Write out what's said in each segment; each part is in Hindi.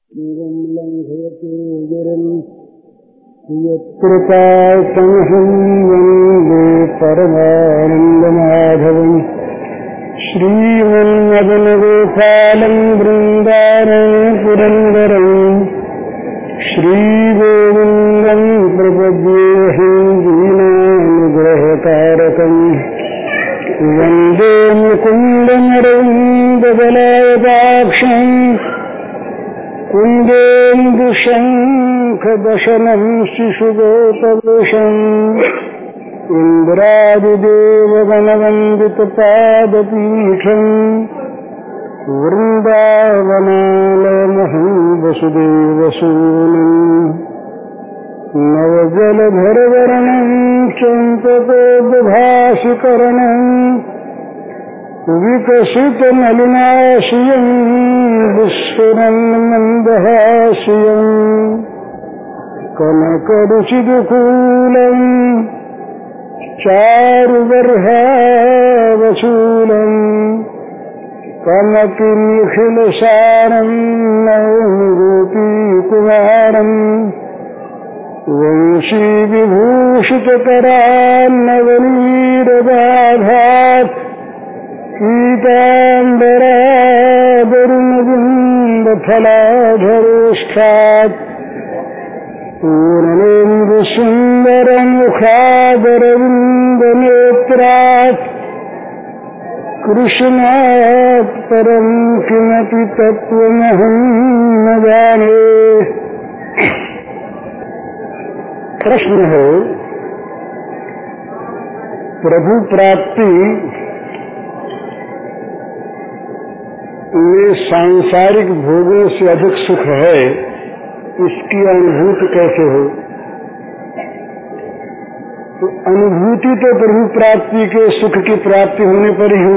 लङ्घयते गिरिं यत्कृपासमहं वन्दे परमानन्दमाधवम् श्रीमन्मदनगोपालं वृन्दारण्य पुरन्दरम् श्रीगोविन्दं प्रपद्येऽहं दीनानुग्रहकारकम् वन्दे मुकुन्दमरविन्ददलायताक्षम् कुन्देन्दुशङ्खदशनं शिशुगोपवेशम् इन्द्रादिदेवगणवन्दितपादपीठम् वृन्दावनालयमहं वसुदेवसूनम् नवजलधरवर्णं चम्पकोद्भासिकरणम् विकसितनलिनाशियं विस्फुरन्मन्दहास्यं कनकरुचिदुकूलं चारुबर्हावशूलं कनकनिखिलसारं नौमि गोपीकुमारं वंशीविभूषितकरान्नवनीरदाभात् पीताम्बरावरुणबिम्बफलाधरोष्ठात् पूर्णेन्दुसुन्दरमुखादरविन्दनेत्रात् कृष्णात् परं किमपि तत्त्वमहं न जाने। प्रश्न है, प्रभु प्राप्ति में सांसारिक भोगों से अधिक सुख है, इसकी अनुभूति कैसे हो? तो अनुभूति तो प्रभु प्राप्ति के सुख की प्राप्ति होने पर ही हो।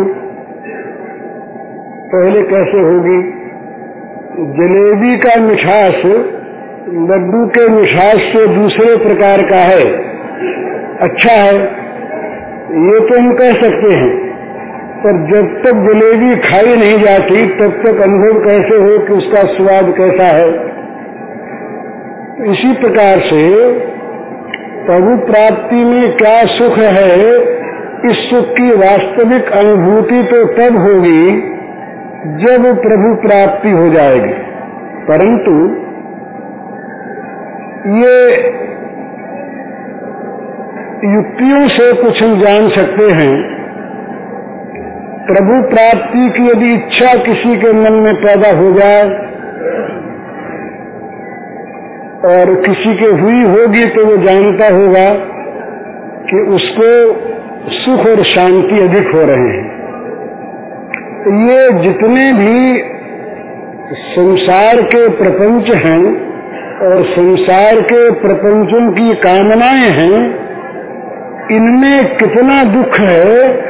पहले कैसे होगी? जलेबी का मिठास लड्डू के मिठास से दूसरे प्रकार का है, अच्छा है, ये तो हम कह सकते हैं, पर जब तक जलेबी खाई नहीं जाती तब तक अनुभव कैसे हो कि उसका स्वाद कैसा है? इसी प्रकार से प्रभु प्राप्ति में क्या सुख है, इस सुख की वास्तविक अनुभूति तो तब होगी जब प्रभु प्राप्ति हो जाएगी। परंतु ये युक्तियों से कुछ हम जान सकते हैं। प्रभु प्राप्ति की यदि इच्छा किसी के मन में पैदा हो जाए और किसी के हुई होगी तो वो जानता होगा कि उसको सुख और शांति अधिक हो रहे हैं। ये जितने भी संसार के प्रपंच हैं और संसार के प्रपंचों की कामनाएं हैं, इनमें कितना दुख है,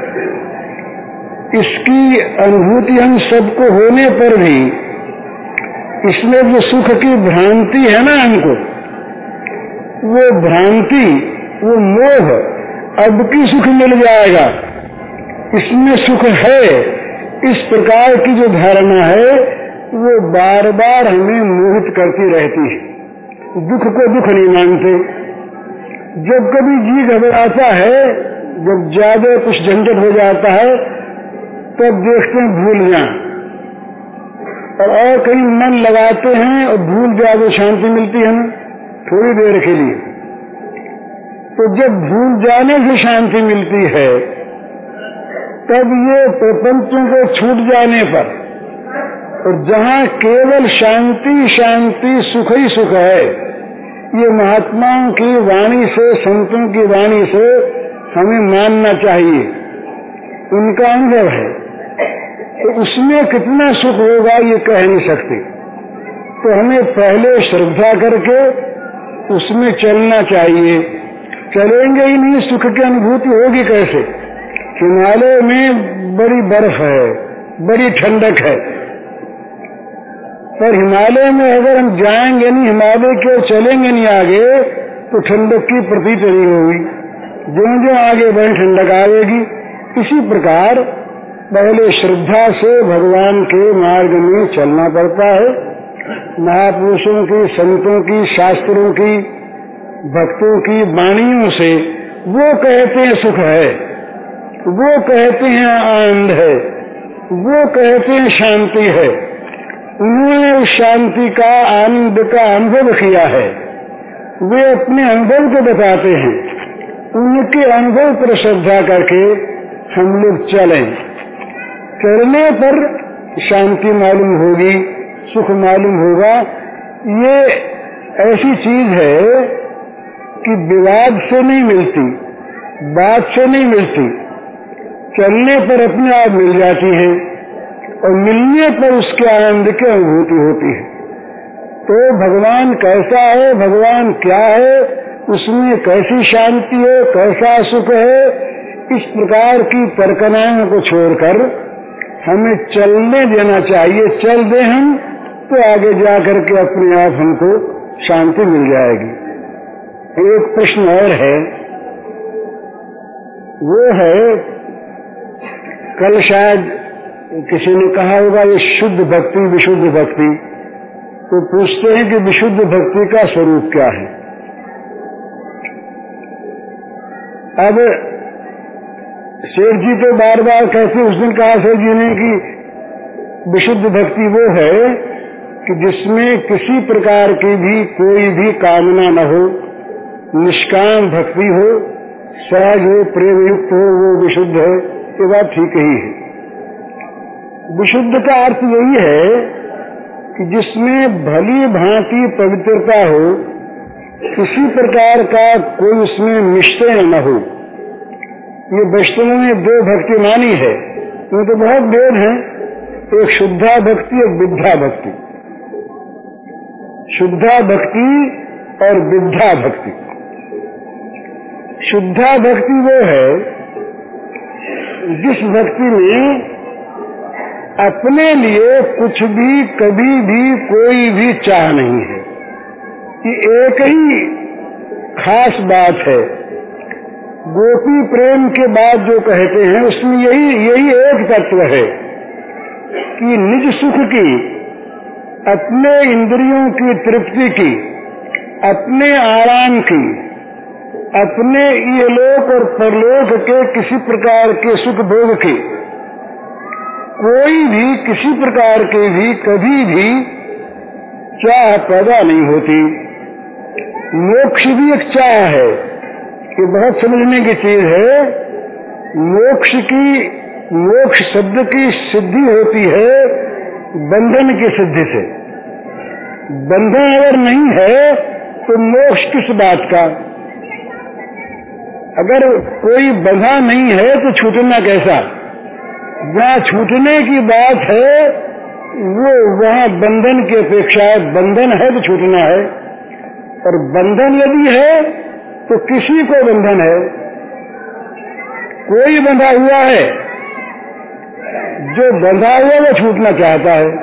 इसकी अनुभूति हम सबको होने पर भी इसमें जो सुख की भ्रांति है ना, हमको वो भ्रांति, वो मोह, अब की सुख मिल जाएगा, इसमें सुख है, इस प्रकार की जो धारणा है वो बार बार हमें मोहित करती रहती है। दुख को दुख नहीं मानते। जब कभी जी घबराता है, जब ज्यादा कुछ झंझट हो जाता है, तब देखते हैं भूल जाए और कहीं मन लगाते हैं और भूल जाए, शांति मिलती है ना थोड़ी देर के लिए। तो जब भूल जाने से शांति मिलती है, तब ये प्रपंचों को छूट जाने पर और जहाँ केवल शांति शांति सुख ही सुख है, ये महात्माओं की वाणी से, संतों की वाणी से हमें मानना चाहिए, उनका अनुभव है। तो उसमें कितना सुख होगा ये कह नहीं सकते। तो हमें पहले श्रद्धा करके उसमें चलना चाहिए। चलेंगे ही नहीं, सुख की अनुभूति होगी कैसे? हिमालय में बड़ी बर्फ है, बड़ी ठंडक है, पर हिमालय में अगर हम जाएंगे नहीं, हिमालय की ओर चलेंगे नहीं आगे, तो ठंडक की प्रतीति नहीं होगी। जो आगे बढ़े ठंडक आएगी। इसी प्रकार पहले श्रद्धा से भगवान के मार्ग में चलना पड़ता है, महापुरुषों की, संतों की, शास्त्रों की, भक्तों की वाणियों से वो कहते हैं सुख है, वो कहते हैं आनंद है, वो कहते हैं शांति है। उन्होंने उस शांति का, आनंद का अनुभव किया है, वे अपने अनुभव को बताते हैं। उनके अनुभव पर श्रद्धा करके हम लोग चलें। चलने पर शांति मालूम होगी, सुख मालूम होगा। ये ऐसी चीज है कि विवाद से नहीं मिलती, बात से नहीं मिलती, चलने पर अपने आप मिल जाती है और मिलने पर उसके आनंद की अनुभूति होती है। तो भगवान कैसा है, भगवान क्या है, उसमें कैसी शांति है, कैसा सुख है, इस प्रकार की कल्पनाओं को छोड़कर हमें चलने देना चाहिए। चल दे हम तो आगे जाकर के अपने आप हमको शांति मिल जाएगी। एक प्रश्न और है, वो है कल शायद किसी ने कहा होगा ये शुद्ध भक्ति, विशुद्ध भक्ति। तो पूछते हैं कि विशुद्ध भक्ति का स्वरूप क्या है। अब शेर जी तो बार बार कहते, उस दिन कहा शेर जी ने कि विशुद्ध भक्ति वो है कि जिसमें किसी प्रकार की भी कोई भी कामना न हो, निष्काम भक्ति हो, सहज हो, प्रेम युक्त हो, वो विशुद्ध है। ये बात ठीक ही है। विशुद्ध का अर्थ यही है कि जिसमें भली भांति पवित्रता हो, किसी प्रकार का कोई उसमें मिश्रण न हो। ये वैष्णवों ने दो भक्ति मानी है, वो तो बहुत भेद है, एक शुद्धा भक्ति और विद्धा भक्ति। शुद्धा भक्ति और विद्धा भक्ति। शुद्धा भक्ति वो है जिस भक्ति में अपने लिए कुछ भी, कभी भी, कोई भी चाह नहीं है। ये एक ही खास बात है। गोपी प्रेम के बाद जो कहते हैं उसमें यही एक तत्व है कि निज सुख की, अपने इंद्रियों की तृप्ति की, अपने आराम की, अपने इहलोक और परलोक के किसी प्रकार के सुख भोग की, कोई भी किसी प्रकार के भी कभी भी चाह पैदा नहीं होती। मोक्ष भी एक चाह है कि बहुत समझने की चीज है। मोक्ष शब्द की सिद्धि होती है बंधन की सिद्धि से। बंधन अगर नहीं है तो मोक्ष किस बात का। अगर कोई बंधा नहीं है तो छूटना कैसा। जहाँ छूटने की बात है वो वहाँ बंधन की अपेक्षा है। बंधन है तो छूटना है, और बंधन यदि है तो किसी को बंधन है। कोई बंधा हुआ है, जो बंधा हुआ वो छूटना चाहता है।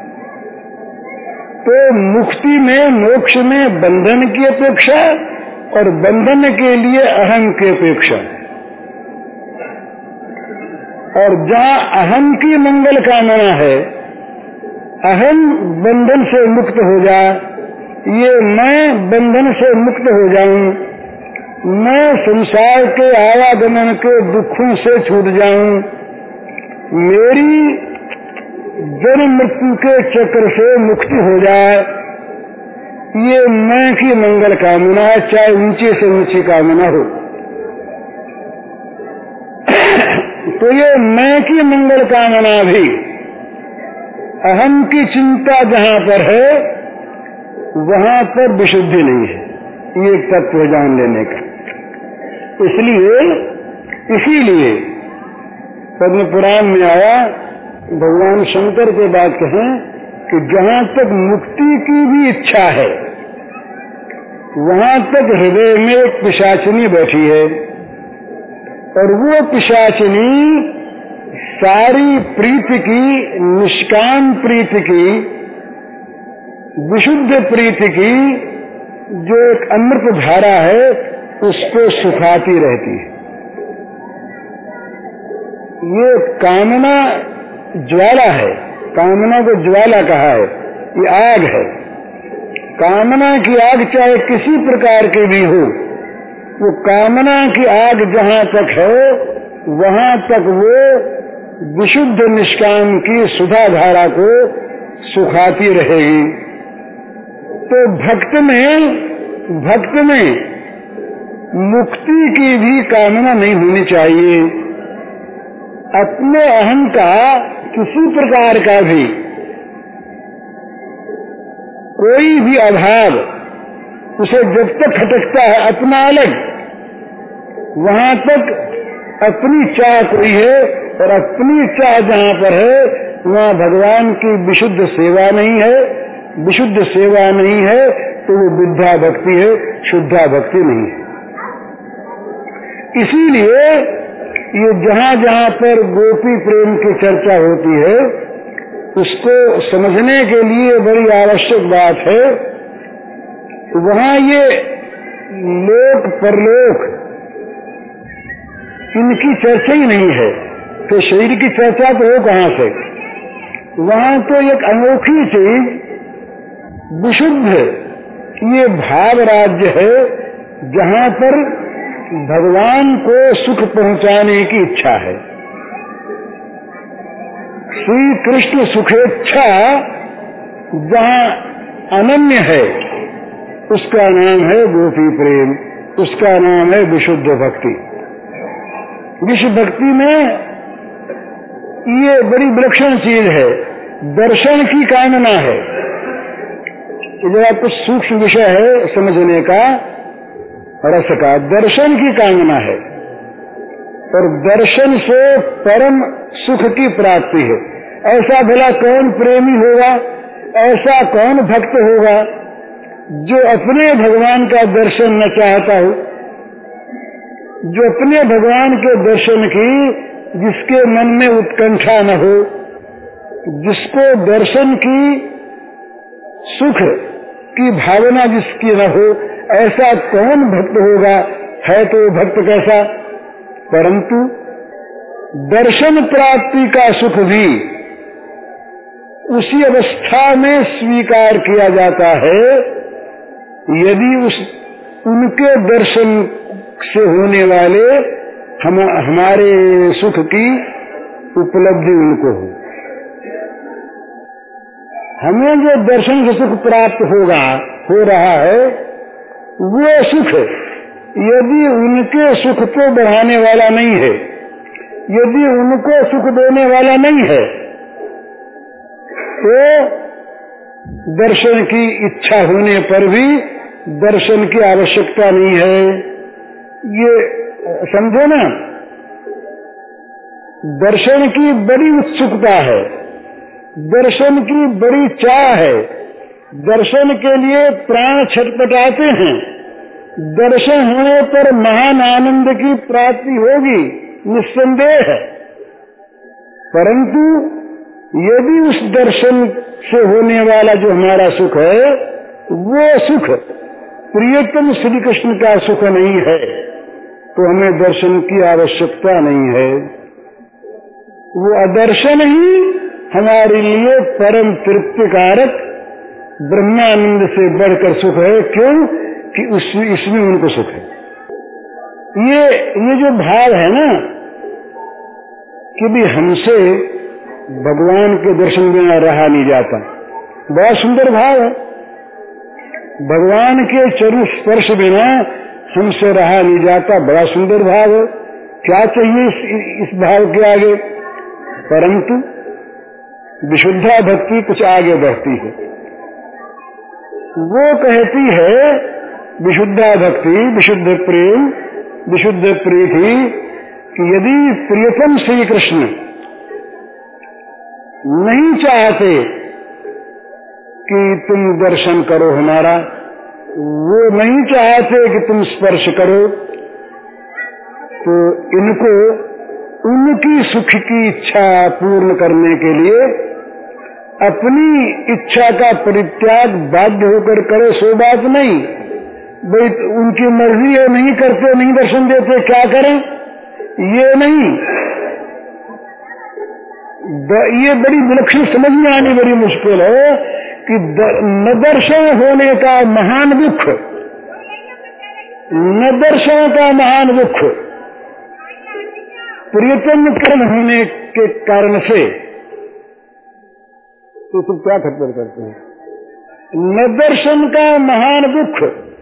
तो मुक्ति में, मोक्ष में बंधन की अपेक्षा और बंधन के लिए अहम की अपेक्षा। और जहाँ अहम की मंगल कामना है, अहम बंधन से मुक्त हो जाए, ये मैं बंधन से मुक्त हो जाऊं, मैं संसार के आवागमन के दुखों से छूट जाऊं, मेरी जन्म मृत्यु के चक्र से मुक्ति हो जाए, ये मैं की मंगल कामना है, चाहे ऊंची से ऊंची कामना हो। तो ये मैं की मंगल कामना भी, अहम की चिंता जहाँ पर है वहाँ पर विशुद्धि नहीं है। ये एक तत्व जान लेने का। इसीलिए पद्म पुराण में आया, भगवान शंकर के बात कहें कि जहाँ तक मुक्ति की भी इच्छा है वहाँ तक हृदय में एक पिशाचिनी बैठी है, और वो पिशाचिनी सारी प्रीति की, निष्काम प्रीति की, विशुद्ध प्रीति की जो एक अमृत धारा है उसको सुखाती रहती है। ये कामना ज्वाला है, कामना को ज्वाला कहा है, ये आग है। कामना की आग चाहे किसी प्रकार की भी हो, वो कामना की आग जहाँ तक है वहाँ तक वो विशुद्ध निष्काम की सुधा धारा को सुखाती रहेगी। तो भक्त में मुक्ति की भी कामना नहीं होनी चाहिए। अपने अहम का किसी प्रकार का भी कोई भी अभाव उसे जब तक खटकता है अपना अलग, वहां तक अपनी चाह कोई है, और अपनी चाह जहाँ पर है वहाँ भगवान की विशुद्ध सेवा नहीं है। विशुद्ध सेवा नहीं है तो वो विद्या भक्ति है, शुद्धा भक्ति नहीं है। इसीलिए ये जहाँ जहाँ पर गोपी प्रेम की चर्चा होती है उसको समझने के लिए बड़ी आवश्यक बात है। वहाँ ये लोक परलोक इनकी चर्चा ही नहीं है, तो शरीर की चर्चा तो हो कहाँ से। वहाँ तो एक अनोखी चीज विशुद्ध ये भाव राज्य है जहाँ पर भगवान को सुख पहुँचाने की इच्छा है। श्री कृष्ण सुखेच्छा जहाँ अनन्य है उसका नाम है गोपी प्रेम, उसका नाम है विशुद्ध भक्ति। विश्व भक्ति में ये बड़ी विलक्षण चीज है, दर्शन की कामना है। जरा कुछ सूक्ष्म विषय है समझने का, रस का, दर्शन की कामना है, और दर्शन से परम सुख की प्राप्ति है। ऐसा भला कौन प्रेमी होगा, ऐसा कौन भक्त होगा जो अपने भगवान का दर्शन न चाहता हो, जो अपने भगवान के दर्शन की जिसके मन में उत्कंठा न हो, जिसको दर्शन की सुख की भावना जिसकी न हो, ऐसा कौन भक्त होगा। है तो भक्त कैसा। परंतु दर्शन प्राप्ति का सुख भी उसी अवस्था में स्वीकार किया जाता है यदि उनके दर्शन से होने वाले हमारे सुख की उपलब्धि उनको हो। हमें जो दर्शन से सुख प्राप्त हो रहा है वो सुख यदि उनके सुख को बढ़ाने वाला नहीं है, यदि उनको सुख देने वाला नहीं है, तो दर्शन की इच्छा होने पर भी दर्शन की आवश्यकता नहीं है। ये समझो ना, दर्शन की बड़ी उत्सुकता है, दर्शन की बड़ी चाह है, दर्शन के लिए प्राण छटपटाते हैं। दर्शन होने पर महान आनंद की प्राप्ति होगी निस्संदेह है, परंतु यदि उस दर्शन से होने वाला जो हमारा सुख है वो सुख प्रियतम श्री कृष्ण का सुख नहीं है तो हमें दर्शन की आवश्यकता नहीं है। वो अदर्शन ही हमारे लिए परम तृप्तिकारक ब्रह्मानंद से बढ़कर सुख है। क्यों कि इसमें उनको सुख है। ये जो भाव है ना कि भी हमसे भगवान के दर्शन बिना रहा नहीं जाता, बड़ा सुंदर भाव है। भगवान के चरण स्पर्श बिना हमसे रहा नहीं जाता, बड़ा सुंदर भाव है। क्या चाहिए इस भाव के आगे। परंतु विशुद्धा भक्ति कुछ आगे बढ़ती है। वो कहती है विशुद्धा भक्ति, विशुद्ध प्रेम, विशुद्ध प्रीति कि यदि प्रियतम श्री कृष्ण नहीं चाहते कि तुम दर्शन करो हमारा, वो नहीं चाहते कि तुम स्पर्श करो, तो इनको उनकी सुख की इच्छा पूर्ण करने के लिए अपनी इच्छा का परित्याग बाध्य होकर करे, सो बात नहीं। भाई उनकी मर्जी है, नहीं करते, नहीं दर्शन देते, क्या करें, ये नहीं। ये बड़ी विलक्षण समझ में आनी बड़ी मुश्किल है कि न दर्शन होने का महान दुख, न दर्शन का महान दुख प्रियतम कर्ण होने के कारण से, तो तुम क्या खबर करते हैं? न दर्शन का महान दुख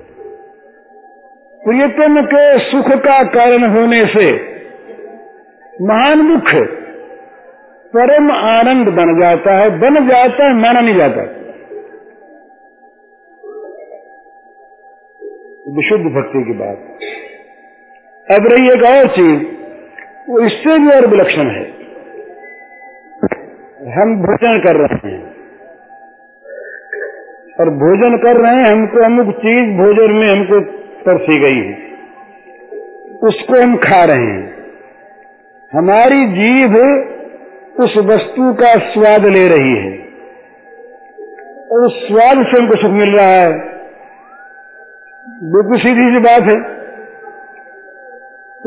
प्रियतम के सुख का कारण होने से महान दुख परम आनंद बन जाता है, माना नहीं जाता। विशुद्ध भक्ति की बात। अब रही एक और चीज, वो इससे भी और विलक्षण है। हम भोजन कर रहे हैं और भोजन कर रहे हैं, हमको अमुक चीज भोजन में हमको परसी गई है, उसको हम खा रहे हैं। हमारी जीभ उस वस्तु का स्वाद ले रही है और उस स्वाद से हमको सुख मिल रहा है। बिल्कुल सीधी सी बात है। तो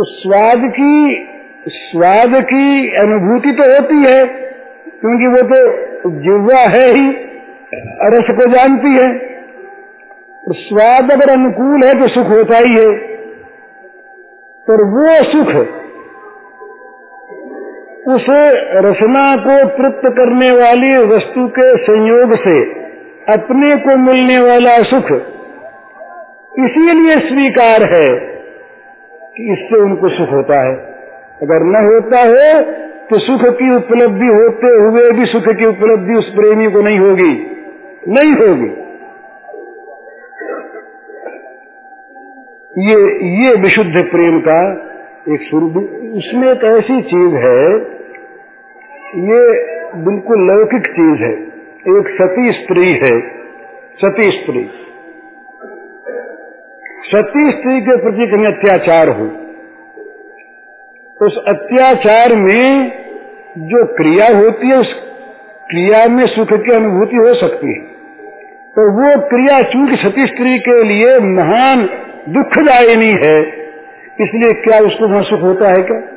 स्वाद की अनुभूति तो होती है, क्योंकि वो तो जिह्वा है ही, रस को जानती है। और स्वाद अगर अनुकूल है तो सुख होता ही है। पर वो सुख उस रसना को तृप्त करने वाली वस्तु के संयोग से अपने को मिलने वाला सुख इसीलिए स्वीकार है कि इससे उनको सुख होता है। अगर न होता हो तो सुख की उपलब्धि होते हुए भी सुख की उपलब्धि उस प्रेमी को नहीं होगी, नहीं होगी। ये विशुद्ध प्रेम का एक स्वरूप। उसमें एक ऐसी चीज है, ये बिल्कुल लौकिक चीज है। एक सती स्त्री है, सती स्त्री के प्रति कहीं अत्याचार हो, उस अत्याचार में जो क्रिया होती है, उस क्रिया में सुख की अनुभूति हो सकती है। तो वो क्रिया चूंकि सती स्त्री के लिए महान दुखदायिनी है, इसलिए क्या उसको वहां सुख होता है? क्या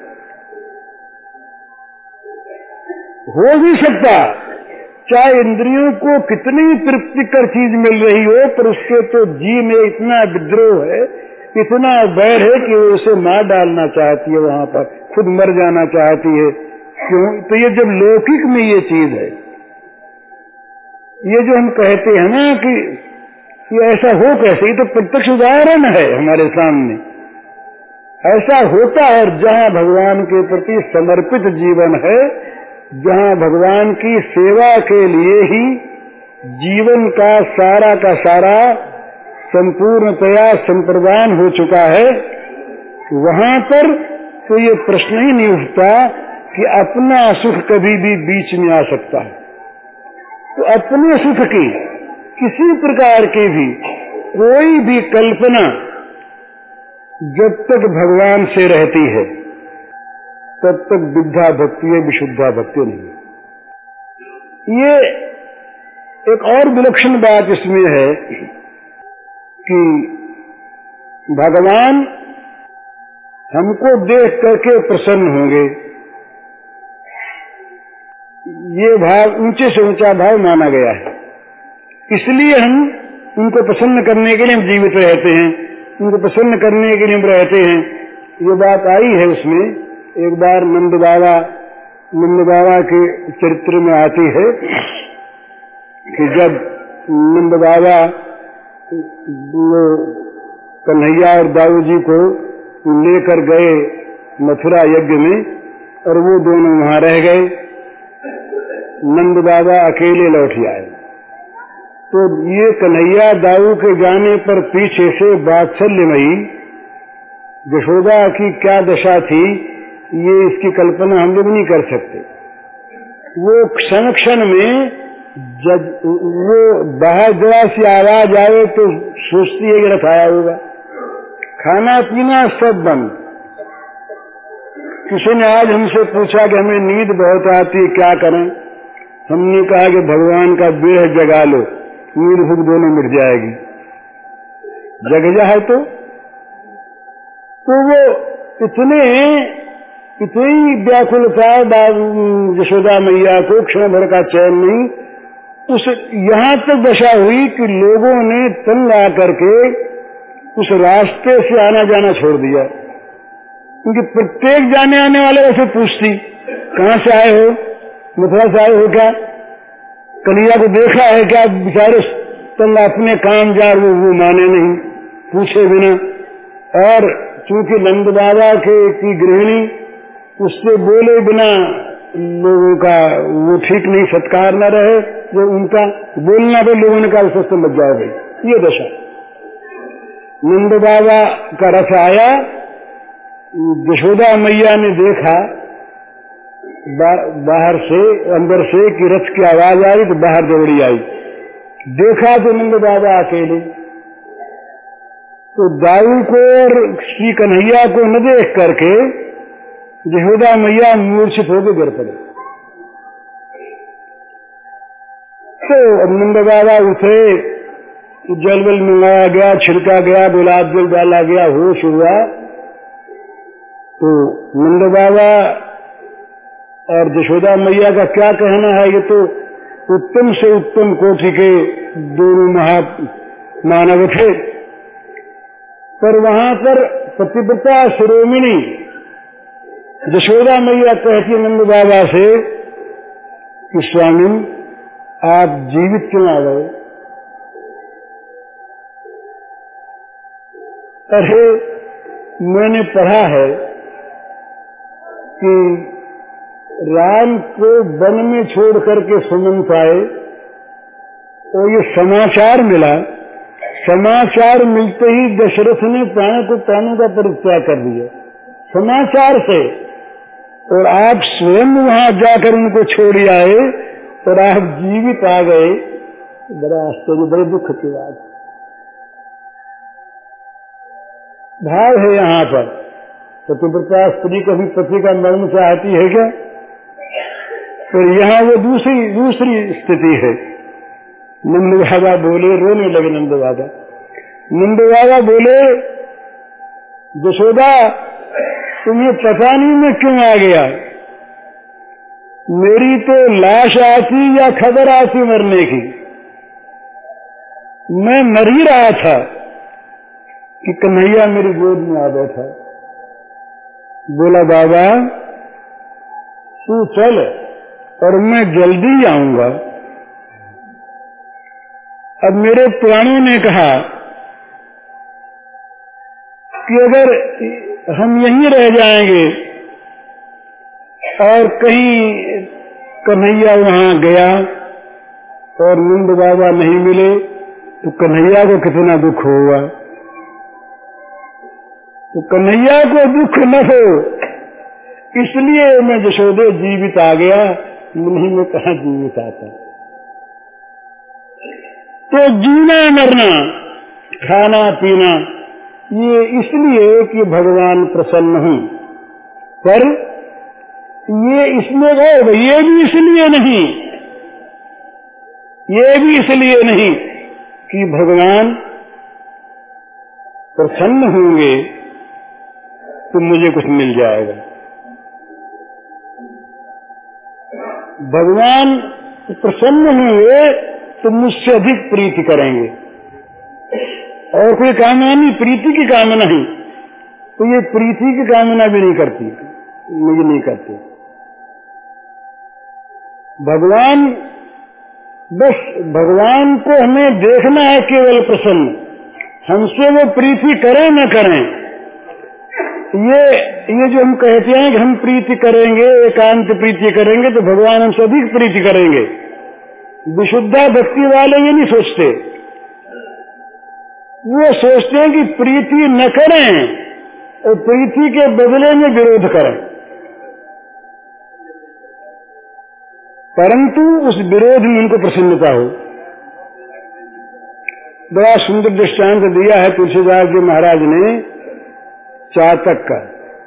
हो भी सकता, चाहे इंद्रियों को कितनी तृप्तिकर चीज मिल रही हो, पर उसके तो जी में इतना विद्रोह है, इतना बैर है कि वो उसे मार डालना चाहती है, वहां पर खुद मर जाना चाहती है। क्यों? तो ये जब लौकिक में ये चीज है, ये जो हम कहते हैं ना कि ये ऐसा हो कैसे, ये तो प्रत्यक्ष उदाहरण है हमारे सामने। ऐसा होता है जहां भगवान के प्रति समर्पित जीवन है, जहां भगवान की सेवा के लिए ही जीवन का सारा संपूर्णतया संप्रदान हो चुका है, वहां पर तो ये प्रश्न ही नहीं उठता कि अपना सुख कभी भी बीच में आ सकता है। तो अपने सुख की किसी प्रकार की भी कोई भी कल्पना जब तक भगवान से रहती है तब तक विद्या भक्ति है, विशुद्धा भक्ति नहीं। ये एक और विलक्षण बात इसमें है कि भगवान हमको देख करके प्रसन्न होंगे, ये भाव ऊंचे से ऊंचा भाव माना गया है। इसलिए हम उनको प्रसन्न करने के लिए हम जीवित रहते हैं, उनको प्रसन्न करने के लिए हम रहते हैं। ये बात आई है उसमें। एक बार नंद बाबा के चरित्र में आती है कि जब नंद बाबा कन्हैया और दाऊ जी को लेकर गए मथुरा यज्ञ में और वो दोनों वहां रह गए, नंद बाबा अकेले लौट आए। तो ये कन्हैया दाऊ के जाने पर पीछे से वात्सल्यमयी यशोदा की क्या दशा थी, ये इसकी कल्पना हम लोग नहीं कर सकते। वो क्षण क्षण में जब वो बाहर जरा सी आवाज आए तो सोचती है कि रखाया होगा, खाना पीना सब बंद। किसी ने आज हमसे पूछा कि हमें नींद बहुत आती है, क्या करें? हमने कहा कि भगवान का विरह जगा लो, नींद भूख दोनों मिट जाएगी। जग जाए तो वो इतनी व्याकुलता यशोदा मैया को क्षण भर का चैन नहीं, उस यहाँ तक दशा हुई कि लोगों ने तंग आकर के उस रास्ते से आना जाना छोड़ दिया, क्योंकि प्रत्येक जाने आने वाले वैसे पूछती, कहाँ से आए हो, मथुरा से आए हो क्या, कन्हैया को देखा है क्या? बेचारे तंग अपने काम जा, वो माने नहीं, पूछे बिना। और चूंकि नंद बाबा की गृहिणी उससे बोले बिना लोगों का वो ठीक नहीं, सत्कार न रहे, जो उनका बोलना पे लोगों ने कहा सस्त लग जाए भाई, ये दशा। नंद बाबा का रथ आया, यशोदा मैया ने देखा बाहर से, अंदर से कि रथ की आवाज आई तो बाहर दौड़ी आई, देखा तो नंद बाबा अकेले। तो दाऊ को और श्री कन्हैया को न देख करके यशोदा मैया मूर्छित होकर गिर पड़े। तो नंद बाबा उठे, जल वल मंगाया गया, छिड़का गया, गुलाब जल डाला गया, होश हुआ। तो नंद बाबा और यशोदा मैया का क्या कहना है, ये तो उत्तम से उत्तम कोटि के दोनों महामानव थे। पर वहां पर पतिव्रता शिरोमणि यशोदा मैया कहती नंद बाबा से कि स्वामी आप जीवित क्यों आ गए? अरे मैंने पढ़ा है कि राम को वन में छोड़ करके सुमंत आए और ये समाचार मिला, समाचार मिलते ही दशरथ ने प्राणों का परित्याग कर दिया समाचार से, और आप स्वयं वहां जाकर उनको छोड़ आए और आप जीवित आ गए। बड़ा आश्चर्य, बड़े दुख की बात। भाव है यहाँ पर, पतिव्रता स्त्री कभी पति का मर्म चाहती है क्या? पर यहाँ वो दूसरी स्थिति है। नंद बाबा बोले, रोने लगे नंद बाबा। नंद बाबा बोले, यशोदा तुम्हें पता नहीं मैं क्यों आ गया, मेरी तो लाश आती या खबर आती मरने की, मैं मर ही रहा था कि कन्हैया मेरी गोद में आ बैठा। बोला बाबा तू चल और मैं जल्दी आऊंगा। अब मेरे प्राणों ने कहा कि अगर हम यहीं रह जाएंगे और कहीं कन्हैया वहां गया और नंद बाबा नहीं मिले तो कन्हैया को कितना दुख होगा। तो कन्हैया को दुख न हो इसलिए मैं यशोदे जीवित आ गया, नहीं मैं कहाँ जीवित आता। तो जीना मरना खाना पीना ये इसलिए कि भगवान प्रसन्न हूं, पर ये इसमें गए, ये भी इसलिए नहीं, ये भी इसलिए नहीं कि भगवान प्रसन्न होंगे तो मुझे कुछ मिल जाएगा। भगवान प्रसन्न होंगे तो मुझसे अधिक प्रीति करेंगे, और कोई कामना नहीं, प्रीति की कामना ही, तो ये प्रीति की कामना भी नहीं करती, मुझे नहीं करती। भगवान, बस भगवान को हमें देखना है केवल प्रसन्न, हमसे वो प्रीति करें न करें। ये जो हम कहते हैं कि हम प्रीति करेंगे, एकांत प्रीति करेंगे तो भगवान हमसे अधिक प्रीति करेंगे, विशुद्धा भक्ति वाले ये नहीं सोचते। वो सोचते हैं कि प्रीति न करें और प्रीति के बदले में विरोध करें, परंतु उस विरोध में उनको प्रसन्नता हो। बड़ा सुंदर दृष्टांत दिया है तुलसीदास जी महाराज ने चातक का।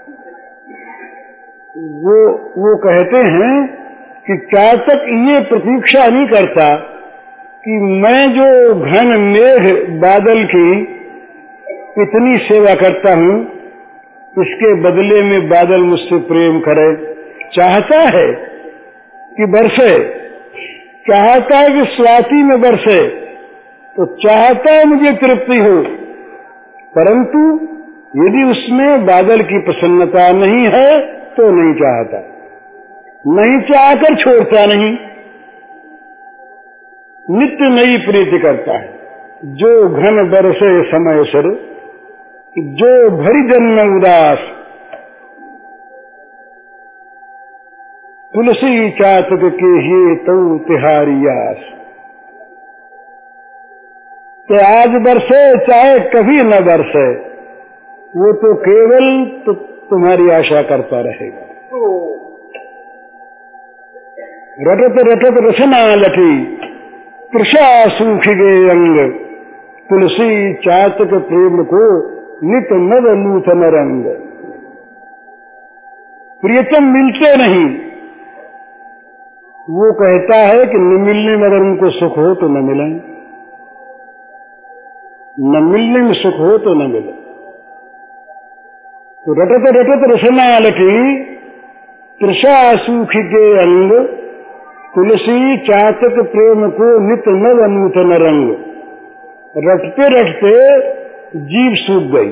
वो कहते हैं कि चातक ये प्रतीक्षा नहीं करता कि मैं जो घन मेघ बादल की इतनी सेवा करता हूं इसके बदले में बादल मुझसे प्रेम करे। चाहता है कि बरसे, चाहता है कि स्वाति में बरसे, तो चाहता है मुझे तृप्ति हो, परंतु यदि उसमें बादल की प्रसन्नता नहीं है तो नहीं चाहता, नहीं चाहकर छोड़ता नहीं, नित्य नई प्रीति करता है। जो घन बरसे समय सर, जो भरी जन्म उदास, तुलसी चातक के ही तो तिहारी आस। तो आज बरसे चाहे कभी न बरसे, वो तो केवल तो तुम्हारी आशा करता रहेगा। रटत रटत रसना लटी, तृषा सूख गए अंग, तुलसी चातक प्रेम को नित नव नूतन रंग। प्रियतम मिलते नहीं, वो कहता है कि न मिलने में अगर उनको सुख हो तो न मिले, न मिलने में सुख हो तो न मिले। तो रटत रटत रसना लटी, तृषा सूख के अंग, तुलसी चातक प्रेम को नित नव नूतन रंग। रटते रटते जीभ सूख गई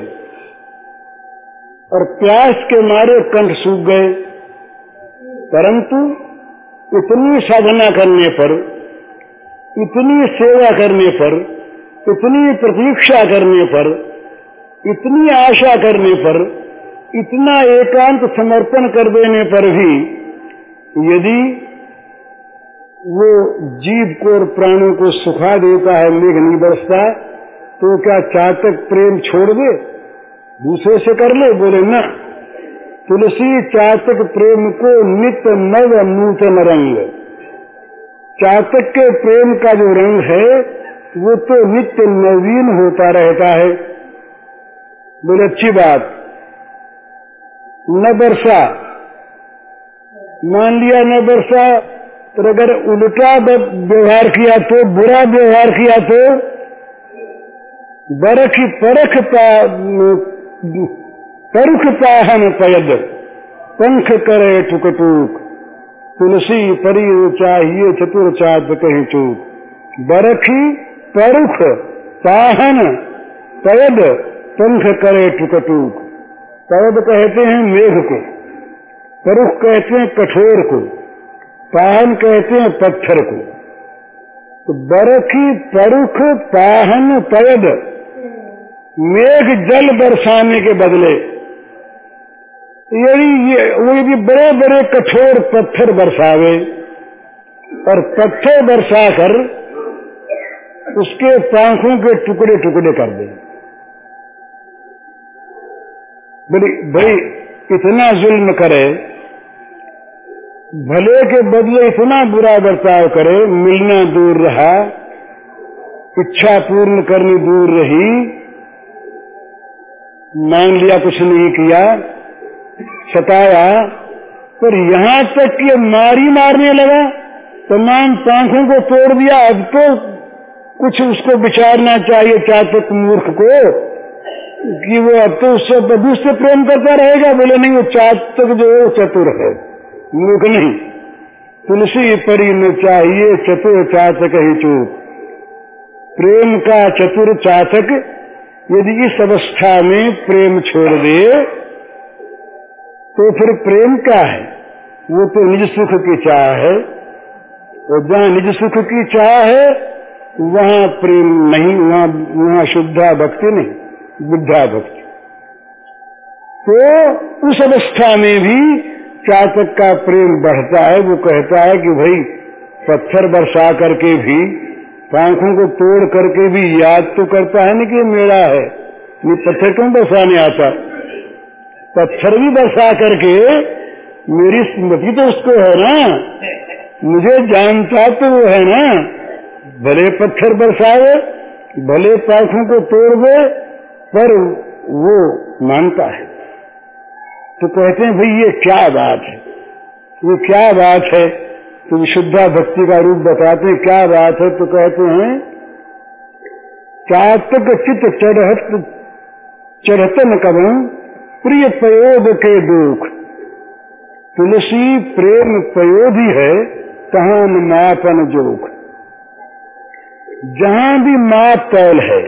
और प्यास के मारे कंठ सूख गए, परंतु इतनी साधना करने पर, इतनी सेवा करने पर, इतनी प्रतीक्षा करने पर, इतनी आशा करने पर, इतना एकांत समर्पण कर देने पर भी यदि वो जीव को और प्राणों को सुखा देता है, मेघ नहीं बरसता, तो क्या चातक प्रेम छोड़ दे, दूसरे से कर ले? बोले ना, तुलसी चातक प्रेम को नित नव नूतन रंग। चातक के प्रेम का जो रंग है वो तो नित्य नवीन होता रहता है। बोले अच्छी बात, न बरसा, मान लिया न बरसा, तो अगर उल्टा व्यवहार किया तो, बुरा व्यवहार किया तो, बरखी परख परुख पाहन पयद, पंख करे टुक टूक, तुलसी परी चाहिए चतुर चाँद कहीं चूक। बरखी परुख पाहन पयद, पंख करे टुक टूक। पयद कहते हैं मेघ को, परुख कहते हैं कठोर को, पाहन कहते हैं पत्थर को। तो बरखी परुख पाहन पयद, मेघ जल बरसाने के बदले यदि बड़े बड़े कठोर पत्थर बरसावे और पत्थर बरसाकर उसके पंखों के टुकड़े टुकड़े कर दे, भाई इतना जुल्म करे, भले के बदले इतना बुरा बर्ताव करे, मिलना दूर रहा, इच्छा पूर्ण करनी दूर रही, मान लिया कुछ नहीं किया, सताया, पर यहाँ तक कि मारी मारने लगा, तमाम पंखों को तोड़ दिया। अब तो कुछ उसको विचारना चाहिए चातक मूर्ख को कि वो अब तो उससे प्रेम करता रहेगा। बोले नहीं, वो चातक जो है चतुर है, मूर्ख नहीं। तुलसी परी न चाहिए चतुर चातक ही चूक। प्रेम का चतुर चातक यदि इस अवस्था में प्रेम छोड़ दे तो फिर प्रेम क्या है? वो तो निज सुख की चाह है, और जहाँ निज सुख की चाह है वहाँ प्रेम नहीं, वहाँ शुद्धा भक्ति नहीं, बुद्धा भक्ति। तो उस अवस्था में भी चातक का प्रेम बढ़ता है। वो कहता है कि भाई पत्थर बरसा करके भी, पंखों को तोड़ करके भी याद तो करता है ना कि मेरा है, ये पत्थर क्यों बरसाने आता? पत्थर भी बरसा करके मेरी स्मृति तो उसको है ना, मुझे जानता तो वो है ना। भले पत्थर बरसावे, भले पंखों को तोड़ दे, पर वो मानता है। तो कहते हैं भाई ये क्या बात है, ये क्या बात है? तो विशुद्धा भक्ति का रूप बताते हैं क्या बात है। तो कहते हैं चातक चित चढ़तन कबम प्रिय पयोध के दुख। तुलसी प्रेम पयोधी है, तहाँ न मापन जोख। जहाँ भी माप तौल है,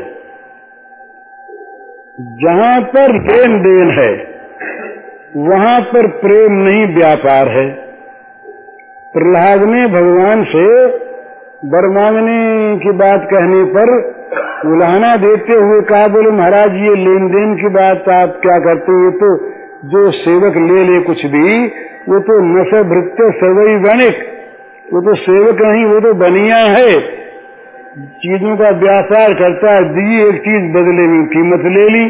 जहाँ पर लेन देन है, वहाँ पर प्रेम नहीं व्यापार है। प्रहलाद ने भगवान से वर मांगने की बात कहने पर उलाहना देते हुए कहा, बोले महाराज ये लेन देन की बात आप क्या करते हो? तो जो सेवक ले ले कुछ भी, वो तो नश भृत्य सवई वणिक, वो तो सेवक नहीं, वो तो बनिया है, चीजों का व्यापार करता है। दी एक चीज बदले में कीमत ले ली।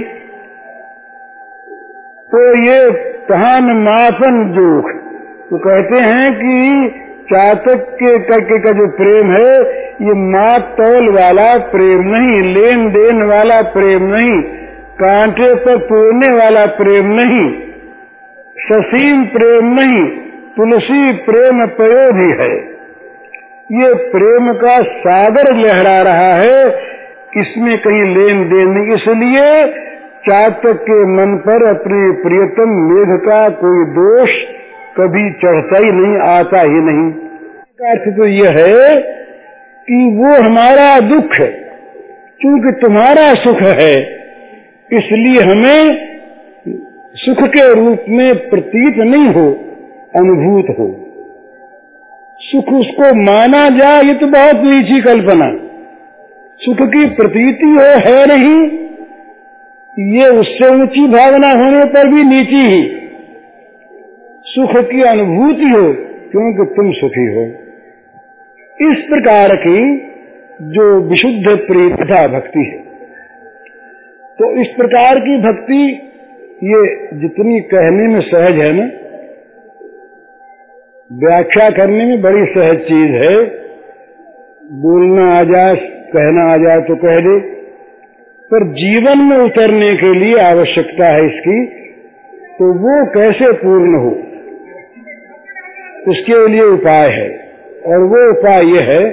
तो ये तहान मापन जोख। तो कहते हैं कि चातक के करके का जो प्रेम है, ये माप तौल वाला प्रेम नहीं, लेन देन वाला प्रेम नहीं, कांटे पर तोड़ने वाला प्रेम नहीं, ससीम प्रेम नहीं, तुलसी प्रेम पयोधि है। ये प्रेम का सागर लहरा रहा है, इसमें कहीं लेन देन नहीं। इसलिए चातक के मन पर अपने प्रियतम मेघ का कोई दोष कभी चढ़ता ही नहीं, आता ही नहीं। अर्थ तो यह है कि वो हमारा दुख है, क्योंकि तुम्हारा सुख है, इसलिए हमें सुख के रूप में प्रतीत नहीं हो, अनुभूत हो। सुख उसको माना जाए, ये तो बहुत नीची कल्पना। सुख की प्रतीति हो, है नहीं, ये उससे ऊंची भावना होने पर भी नीची ही। सुख की अनुभूति हो, क्योंकि तुम सुखी हो। इस प्रकार की जो विशुद्ध प्रीतता भक्ति है, तो इस प्रकार की भक्ति ये जितनी कहने में सहज है ना, व्याख्या करने में बड़ी सहज चीज है। बोलना आ जाए, कहना आ जाए तो कह दे, पर जीवन में उतरने के लिए आवश्यकता है इसकी, तो वो कैसे पूर्ण हो, उसके लिए उपाय है। और वो उपाय ये है,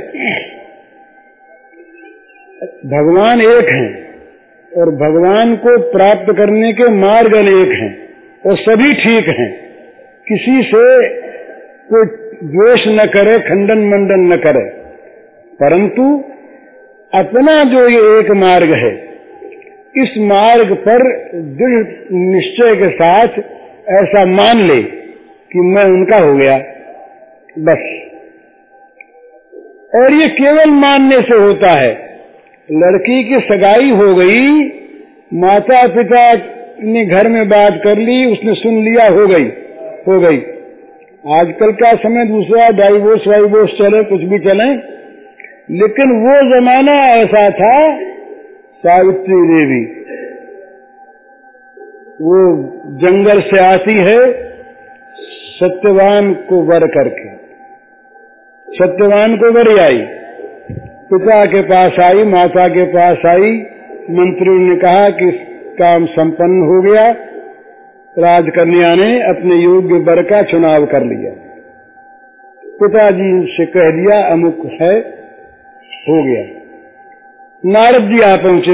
भगवान एक हैं और भगवान को प्राप्त करने के मार्ग अनेक हैं और सभी ठीक हैं। किसी से कोई द्वेष न करे, खंडन मंडन न करे, परंतु अपना जो ये एक मार्ग है, इस मार्ग पर दृढ़ निश्चय के साथ ऐसा मान ले कि मैं उनका हो गया, बस। और ये केवल मानने से होता है। लड़की की सगाई हो गई, माता पिता ने घर में बात कर ली, उसने सुन लिया, हो गई। आजकल का समय दूसरा, डाइवोर्स वाइवोर्स चले, कुछ भी चले, लेकिन वो जमाना ऐसा था। सावित्री देवी वो जंगल से आती है सत्यवान को वर करके, सत्यवान को वरी आई, पिता के पास आई, माता के पास आई। मंत्रियों ने कहा कि काम संपन्न हो गया, राजकन्या ने अपने योग्य वर का चुनाव कर लिया। पिताजी से कह दिया अमुक है, हो गया। नारद जी आ पहुंचे।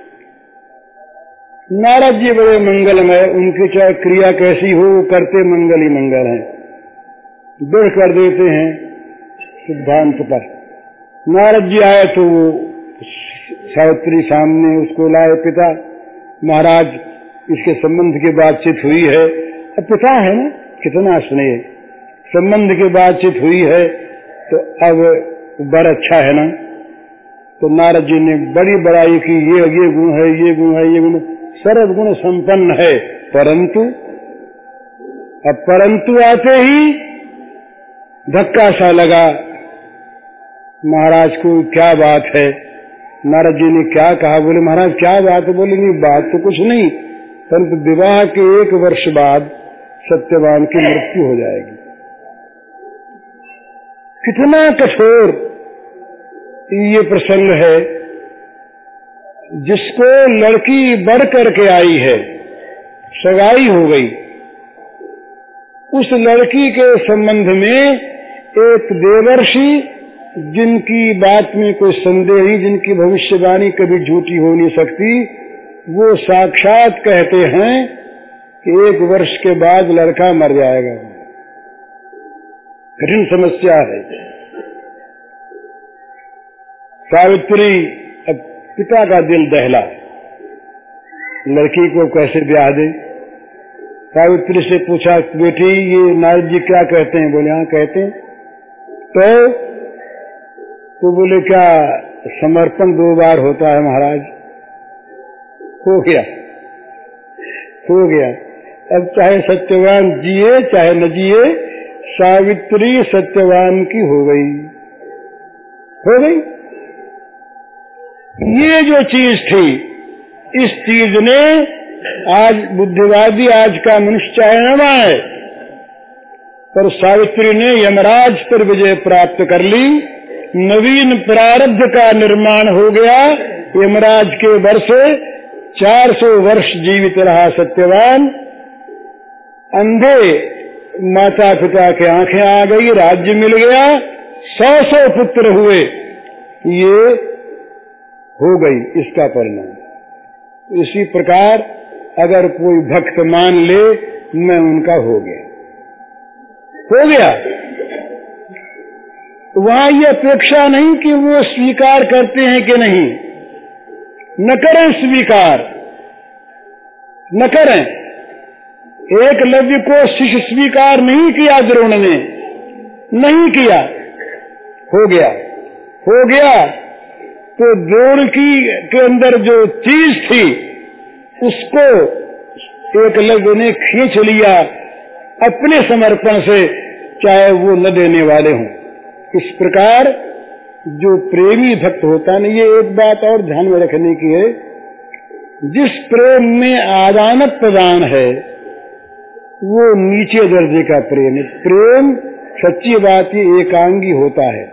नारद जी बड़े मंगलमय, उनकी चाहे क्रिया कैसी हो, करते मंगल ही मंगल है, दृढ़ कर देते हैं सिद्धांत पर। नारद जी आए तो वो सावित्री सामने उसको लाए, पिता महाराज इसके संबंध की बातचीत हुई है। अब पिता है ना, कितना स्नेह, संबंध की बातचीत हुई है तो अब बड़ा अच्छा है ना। तो नारद जी ने बड़ी बड़ाई की, ये गुण है, ये गुण है, ये गुण, सर्व गुण संपन्न है, परंतु आते ही धक्का सा लगा। महाराज को क्या बात है? नारद जी ने क्या कहा? बोले महाराज क्या बात है? बोले नहीं बात तो कुछ नहीं, परंतु विवाह के 1 वर्ष बाद सत्यवान की मृत्यु हो जाएगी। कितना कठोर ये प्रसंग है। जिसको लड़की बढ़ करके आई है, सगाई हो गई, उस लड़की के संबंध में एक देवर्षि, जिनकी बात में कोई संदेह नहीं, जिनकी भविष्यवाणी कभी झूठी हो नहीं सकती, वो साक्षात कहते हैं कि 1 वर्ष के बाद लड़का मर जाएगा। कठिन समस्या है। सावित्री अब पिता का दिल दहला, लड़की को कैसे ब्याह दे। सावित्री से पूछा, बेटी ये नारद जी क्या कहते हैं? बोले हाँ कहते हैं। तो बोले क्या समर्पण 2 बार होता है महाराज? हो गया, हो गया। अब चाहे सत्यवान जिए चाहे न जिए, सावित्री सत्यवान की हो गई, हो गई। ये जो चीज थी, इस चीज ने आज बुद्धिवादी, आज का मनुष्य चाहे न माने, पर सावित्री ने यमराज पर विजय प्राप्त कर ली। नवीन प्रारब्ध का निर्माण हो गया। यमराज के वर्ष 400 वर्ष जीवित रहा सत्यवान। अंधे माता पिता के आंखें आ गई, राज्य मिल गया, 100 पुत्र हुए। ये हो गई इसका परिणाम। इसी प्रकार अगर कोई भक्त मान ले, मैं उनका हो गया, हो गया। वहां ये अपेक्षा नहीं कि वो स्वीकार करते हैं कि नहीं, न करें स्वीकार, न करें। एकलव्य को शिष्य स्वीकार नहीं किया द्रोण ने, नहीं किया, हो गया, हो गया। तो द्रोण के अंदर जो चीज थी उसको एकलव्य ने खींच लिया अपने समर्पण से, चाहे वो न देने वाले हों। इस प्रकार जो प्रेमी भक्त होता नहीं, ये एक बात और ध्यान में रखने की है, जिस प्रेम में आदान प्रदान है वो नीचे दर्जे का प्रेम है। प्रेम सच्ची बात ही एकांगी होता है।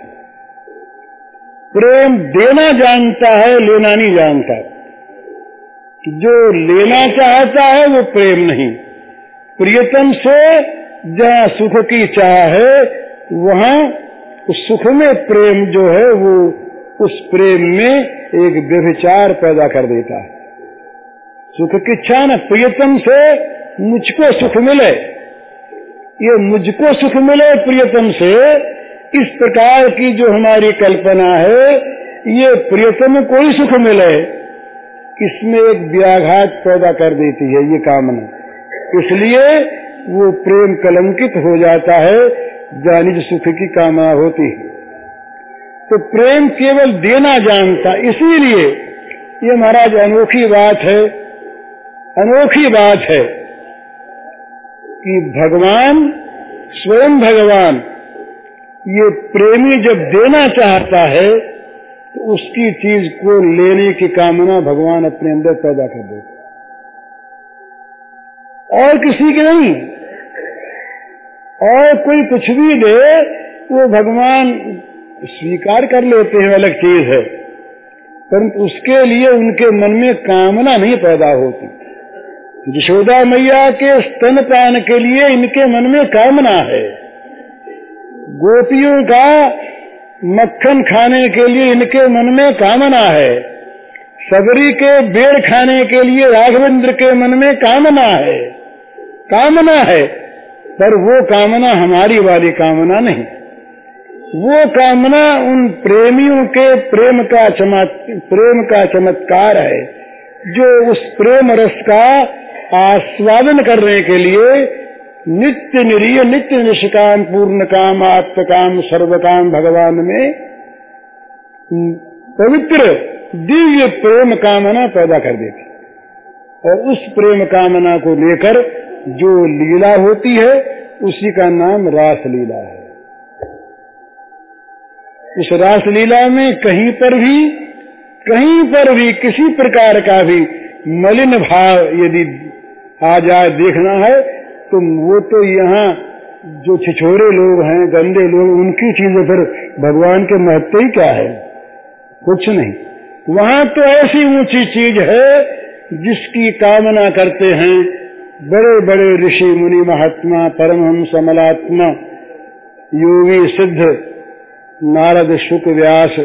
प्रेम देना जानता है, लेना नहीं जानता। जो लेना चाहता है वो प्रेम नहीं। प्रियतम से जहाँ सुख की चाह है, वहाँ उस सुख में प्रेम जो है वो उस प्रेम में एक व्यभिचार पैदा कर देता है। सुख की इच्छा न, प्रियतम से मुझको सुख मिले, ये मुझको सुख मिले प्रियतम से, इस प्रकार की जो हमारी कल्पना है, ये प्रियतम को ही सुख मिले, इसमें एक व्याघात पैदा कर देती है ये कामना। इसलिए वो प्रेम कलंकित हो जाता है जहाँ निज सुख की कामना होती है। तो प्रेम केवल देना जानता, इसीलिए ये महाराज अनोखी बात है, अनोखी बात है कि भगवान, स्वयं भगवान, ये प्रेमी जब देना चाहता है तो उसकी चीज को लेने की कामना भगवान अपने अंदर पैदा कर देता, और किसी की नहीं। और कोई कुछ भी दे वो भगवान स्वीकार कर लेते हैं, अलग चीज है, परंतु उसके लिए उनके मन में कामना नहीं पैदा होती। यशोदा मैया के स्तनपान के लिए इनके मन में कामना है, गोपियों का मक्खन खाने के लिए इनके मन में कामना है, सबरी के बेर खाने के लिए राघवेंद्र के मन में कामना है, कामना है। पर वो कामना हमारी वाली कामना नहीं, वो कामना उन प्रेमियों के प्रेम का चमत्कार है, जो उस प्रेम रस का आस्वादन करने के लिए नित्य निरीय, नित्य निष्काम, पूर्ण काम, आत्मकाम, सर्वकाम भगवान में पवित्र दिव्य प्रेम कामना पैदा कर देती। और उस प्रेम कामना को लेकर जो लीला होती है उसी का नाम रास लीला है। इस रास लीला में कहीं पर भी किसी प्रकार का भी मलिन भाव यदि आ जाए, देखना है तो वो तो यहाँ जो छिछोरे लोग हैं, गंदे लोग, उनकी चीजें फिर भगवान के महत्व ही क्या है, कुछ नहीं। वहाँ तो ऐसी ऊंची चीज है जिसकी कामना करते हैं बड़े बड़े ऋषि मुनि महात्मा, परमहंस समलात्मा, योगी सिद्ध, नारद, शुक, व्यास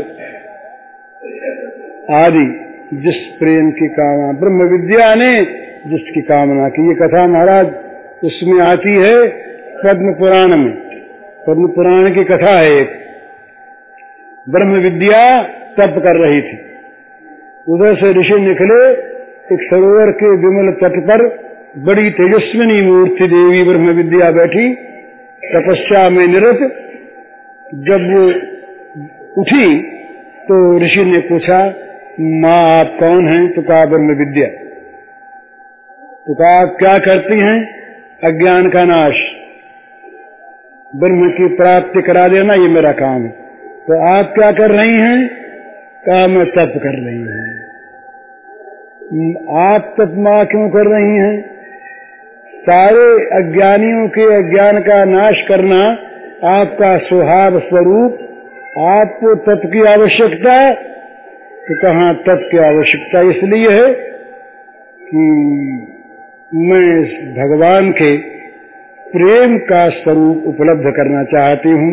आदि, जिस प्रेम की कामना ब्रह्म विद्या ने जिसकी कामना की। ये कथा महाराज उसमें आती है पद्म पुराण में, पद्म पुराण की कथा है एक। ब्रह्म विद्या तप कर रही थी। उधर से ऋषि निकले, एक सरोवर के विमल तट पर बड़ी तेजस्विनी मूर्ति देवी ब्रह्म विद्या बैठी तपस्या में निरत। जब वो उठी तो ऋषि ने पूछा, माँ आप कौन हैं? तो कहा ब्रह्म विद्या। तो कहा आप क्या करती हैं? अज्ञान का नाश, ब्रह्म की प्राप्ति करा देना, ये मेरा काम है। तो आप क्या कर रही हैं? कहा मैं तप कर रही हूँ। आप तप माँ क्यों कर रही हैं? सारे अज्ञानियों के अज्ञान का नाश करना आपका स्वभाव स्वरूप, आपको तप की आवश्यकता। तो कहाँ तप की आवश्यकता इसलिए है कि मैं भगवान के प्रेम का स्वरूप उपलब्ध करना चाहती हूँ,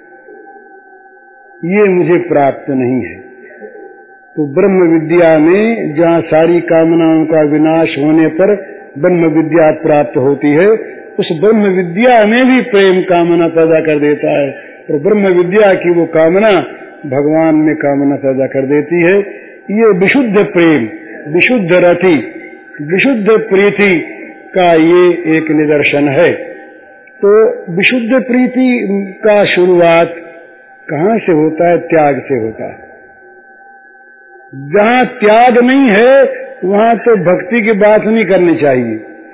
ये मुझे प्राप्त नहीं है। तो ब्रह्म विद्या में जहाँ सारी कामनाओं का विनाश होने पर ब्रह्म विद्या प्राप्त होती है, उस ब्रह्म विद्या में भी प्रेम कामना पैदा कर देता है, और ब्रह्म विद्या की वो कामना भगवान में कामना पैदा कर देती है। ये विशुद्ध प्रेम, विशुद्ध रति, विशुद्ध प्रीति का ये एक निदर्शन है। तो विशुद्ध प्रीति का शुरुआत कहाँ से होता है? त्याग से होता है। जहाँ त्याग नहीं है वहाँ तो भक्ति की बात नहीं करनी चाहिए।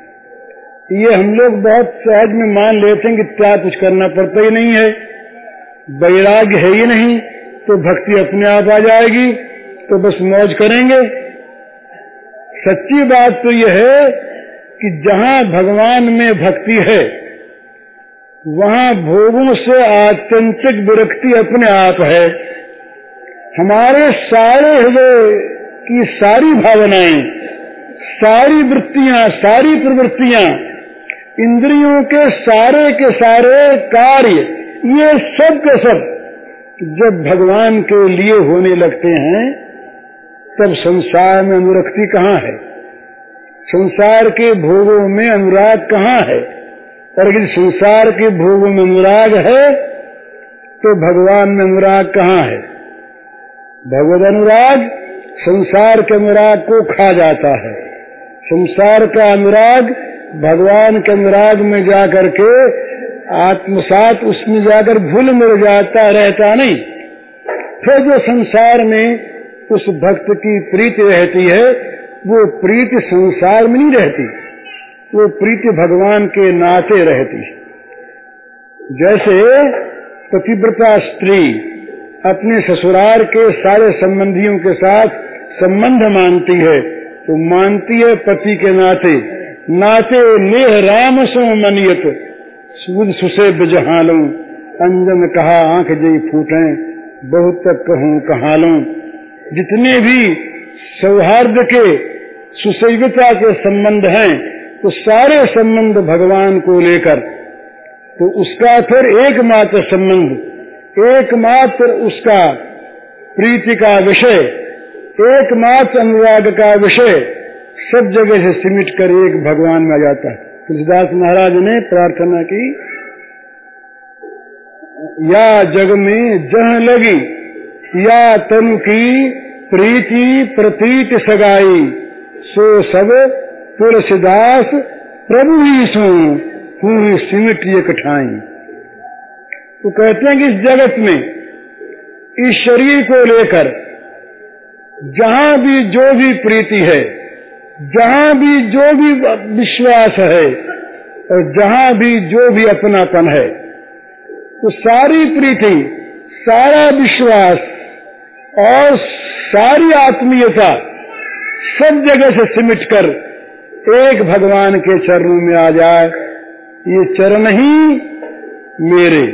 ये हम लोग बहुत सहज में मान लेते हैं कि त्याग कुछ करना पड़ता ही नहीं है, वैराग्य है ही नहीं, तो भक्ति अपने आप आ जाएगी, तो बस मौज करेंगे। सच्ची बात तो यह है कि जहाँ भगवान में भक्ति है वहाँ भोगों से आत्यंतिक विरक्ति अपने आप है। हमारे सारे हृदय की सारी भावनाएं, सारी वृत्तियां, सारी प्रवृत्तियां, इंद्रियों के सारे कार्य, ये सब के सब जब भगवान के लिए होने लगते हैं तब संसार में अनुरक्ति कहाँ है? संसार के भोगों में अनुराग कहाँ है? और यदि संसार के भोगों में अनुराग है तो भगवान में अनुराग कहाँ है? भगवद अनुराग संसार के अनुराग को खा जाता है। संसार का अनुराग भगवान के अनुराग में जाकर के आत्मसात, उसमें जाकर भूल मिल जाता, रहता नहीं। फिर जो संसार में उस भक्त की प्रीति रहती है, वो प्रीति संसार में नहीं रहती, वो प्रीति भगवान के नाते रहती। जैसे पतिव्रता स्त्री अपने ससुराल के सारे संबंधियों के साथ संबंध मानती है, तो मानती है पति के नाते। नाते नेह राम सो मनियत सूद सुसे बिजहालूं, अंजन कहा आंख जई फूटे बहुत तक कहूं कहालूं। जितने भी सौहार्द के सुसैवता के संबंध हैं, तो सारे संबंध भगवान को लेकर, तो उसका फिर एकमात्र संबंध, एकमात्र उसका प्रीति का विषय, एकमात्र अनुराग का विषय सब जगह से सिमट कर एक भगवान में आ जाता है। तुलसीदास महाराज ने प्रार्थना की, या जग में जहाँ लगी या तन की प्रीति प्रतीत सगाई, सो सब तुलसीदास प्रभु ही सो पूरी सिमट ये कठाई। तो कहते हैं कि इस जगत में, इस शरीर को लेकर जहाँ भी जो भी प्रीति है, जहाँ भी जो भी विश्वास है, और जहाँ भी जो भी अपनापन है, तो सारी प्रीति, सारा विश्वास और सारी आत्मीयता सब जगह से सिमटकर एक भगवान के चरणों में आ जाए। ये चरण ही मेरे,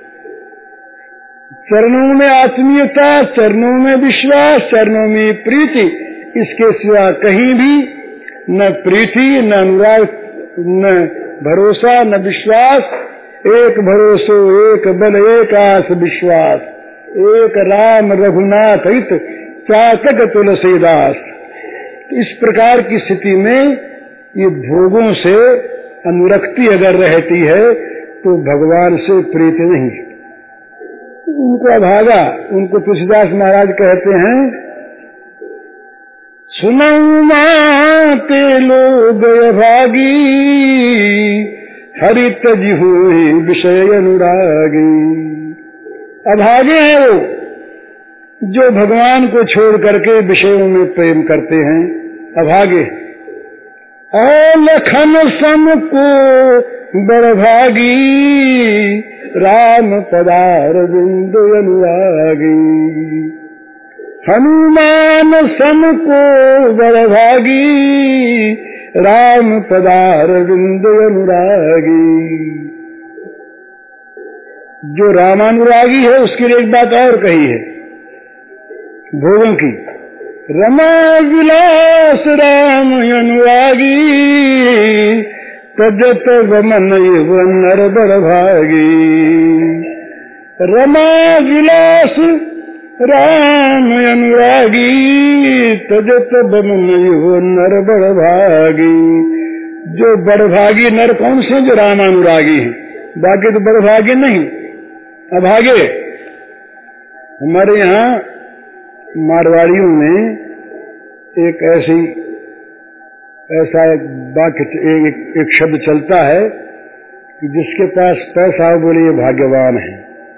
चरणों में आत्मीयता, चरणों में विश्वास, चरणों में प्रीति, इसके सिवा कहीं भी न प्रीति, न अनुराग, न भरोसा, न विश्वास। एक भरोसो एक बल एक आस विश्वास, एक राम रघुनाथ हित चातक तुलसीदास। इस प्रकार की स्थिति में ये भोगों से अनुरक्ति अगर रहती है तो भगवान से प्रीति नहीं। उनको अभागा, उनको तुलसीदास महाराज कहते हैं, सुनऊ माते लोग अभागी, हरि तजी हुई विषय अनुरागी। अभागे हैं वो जो भगवान को छोड़ करके विषयों में प्रेम करते हैं, अभागे। लखन सम को बड़भागी, राम पदार बिंद अनुरागी। हनुमान सम को बड़भागी, राम पदार बिंद अनुरागी। जो रामानुरागी है उसके लिए एक बात और कही है भोगों की, रमा विलास राम अनुरागी, तजत रमन नर बड़भागी। रमा विलास राम अनुरागी, तजत रमन नर बड़भागी। जो बड़भागी नर कौन से? जो रामानुरागी है, बाकी तो बड़भागी नहीं, अभागे। हमारे यहाँ मारवाड़ियों में एक ऐसा एक वाक्य, एक शब्द चलता है कि जिसके पास पैसा हो बोले ये भाग्यवान है।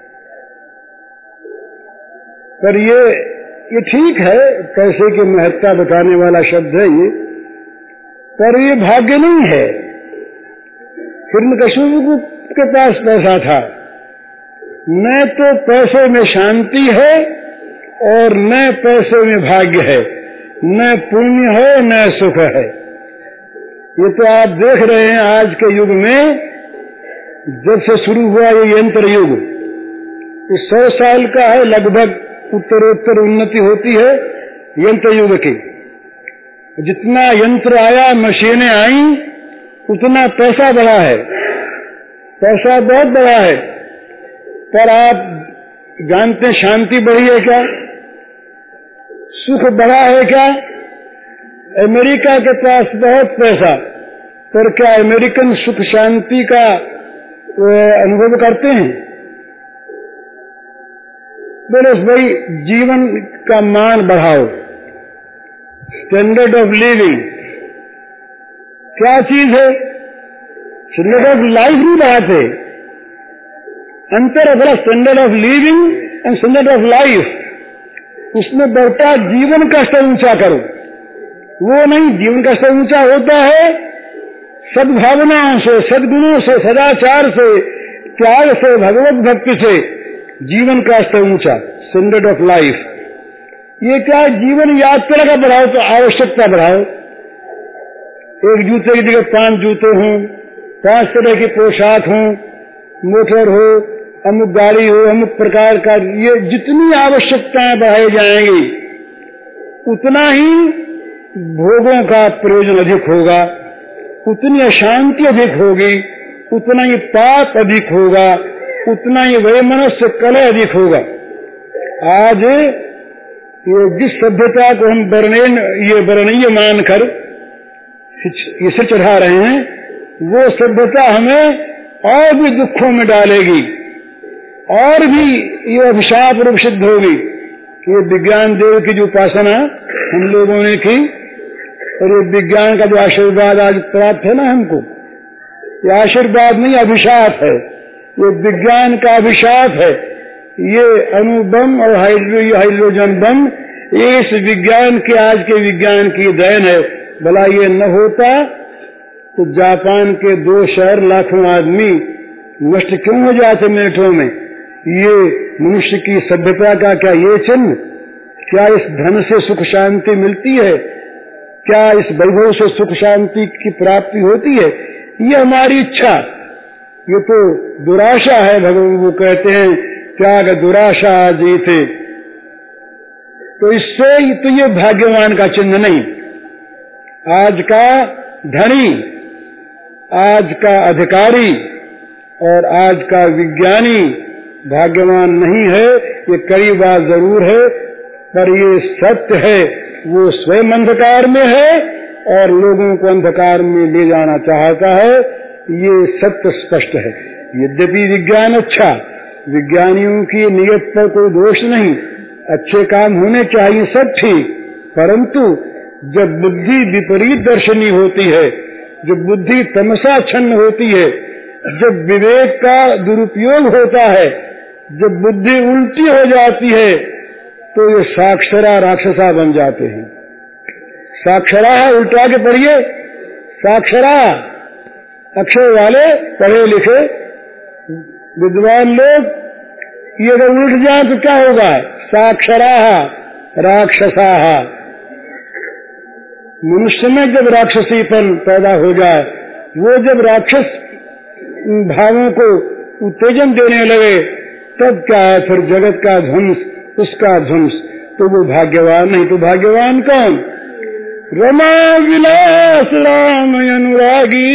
पर ये ठीक है, पैसे की महत्ता बताने वाला शब्द है ये, पर ये भाग्य नहीं है। हिरण्यकशिपु के पास पैसा था, न तो पैसे में शांति है और न पैसे में भाग्य है, न पुण्य है न सुख है। ये तो आप देख रहे हैं आज के युग में, जब से शुरू हुआ ये यंत्र युग, इस 100 साल का है लगभग, उत्तरोत्तर उन्नति होती है यंत्र युग की। जितना यंत्र आया, मशीनें आई, उतना पैसा बढ़ा है, पैसा बहुत बढ़ा है। पर आप जानते शांति बढ़ी है क्या? सुख बढ़ा है क्या? अमेरिका के पास बहुत पैसा, पर क्या अमेरिकन सुख शांति का अनुभव करते हैं? बोले भाई जीवन का मान बढ़ाओ, स्टैंडर्ड ऑफ लिविंग। क्या चीज है? स्टैंडर्ड ऑफ लाइफ नहीं बढ़ाते। अंतर है बड़ा, standard of living and standard of life. उसमें बढ़ता जीवन का स्तर ऊंचा करो, वो नहीं। जीवन का स्तर ऊंचा होता है सद्भावनाओं से, सद्गुणों से, सदाचार से, त्याग से, भगवत भक्ति से। जीवन का स्तर ऊंचा, स्टैंडर्ड ऑफ लाइफ। ये क्या? जीवन यात्रा का बढ़ाओ तो आवश्यकता बढ़ाओ। एक जूते की जगह 5 जूते हों, 5 तरह की पोशाक हो, मोटर हो, अमुक गाड़ी हो, अमुक प्रकार का, ये जितनी आवश्यकताएं बढ़ाई जाएंगी उतना ही भोगों का प्रयोजन अधिक होगा, उतनी अशांति अधिक होगी, उतना ही पाप अधिक होगा, उतना ही वैमनस्य कलह अधिक होगा। आज ये जिस सभ्यता को हम वर्णनीय मानकर इसे चढ़ा रहे हैं, वो सभ्यता हमें और भी दुखों में डालेगी, और भी ये अभिशाप रूप सिद्ध होगी। ये विज्ञान देव की जो उपासना हम लोगों ने की, और ये विज्ञान का जो आशीर्वाद आज प्राप्त है ना हमको, ये आशीर्वाद नहीं अभिशाप है, ये विज्ञान का अभिशाप है। ये अणुबम और हाइड्रोजन बम, ये इस विज्ञान के, आज के विज्ञान की देन है। भला ये न होता तो जापान के 2 शहर, लाखों आदमी नष्ट क्यों हो जाते मिनटों में? ये मनुष्य की सभ्यता का क्या ये चिन्ह? क्या इस धन से सुख शांति मिलती है? क्या इस वैभव से सुख शांति की प्राप्ति होती है? ये हमारी इच्छा, ये तो दुराशा है। भगवान वो कहते हैं त्याग दुराशा जीते। तो इससे तो ये भाग्यवान का चिन्ह नहीं। आज का धनी, आज का अधिकारी और आज का विज्ञानी भाग्यवान नहीं है, ये कई बार जरूर है, पर ये सत्य है। वो स्वयं अंधकार में है और लोगों को अंधकार में ले जाना चाहता है, ये सत्य स्पष्ट है। यद्यपि विज्ञान अच्छा, विज्ञानियों की नियत पर कोई दोष नहीं, अच्छे काम होने चाहिए, सब ठीक, परंतु जब बुद्धि विपरीत दर्शनी होती है, जब बुद्धि तमसाच्छन्न होती है, जब विवेक का दुरुपयोग होता है, जब बुद्धि उल्टी हो जाती है, तो ये साक्षरा राक्षसा बन जाते हैं। साक्षरा उल्टा के पढ़िए, साक्षरा अक्षर वाले पढ़े लिखे विद्वान लोग, ये अगर उल्ट जाए तो क्या होगा? साक्षरा राक्षसा। मनुष्य में जब राक्षसीपन पैदा हो जाए, वो जब राक्षस भावों को उत्तेजन देने लगे, तब क्या है? फिर जगत का ध्वंस, उसका ध्वंस। तो वो भाग्यवान नहीं, तो भाग्यवान कौन? रमा विलास राम अनुरागी,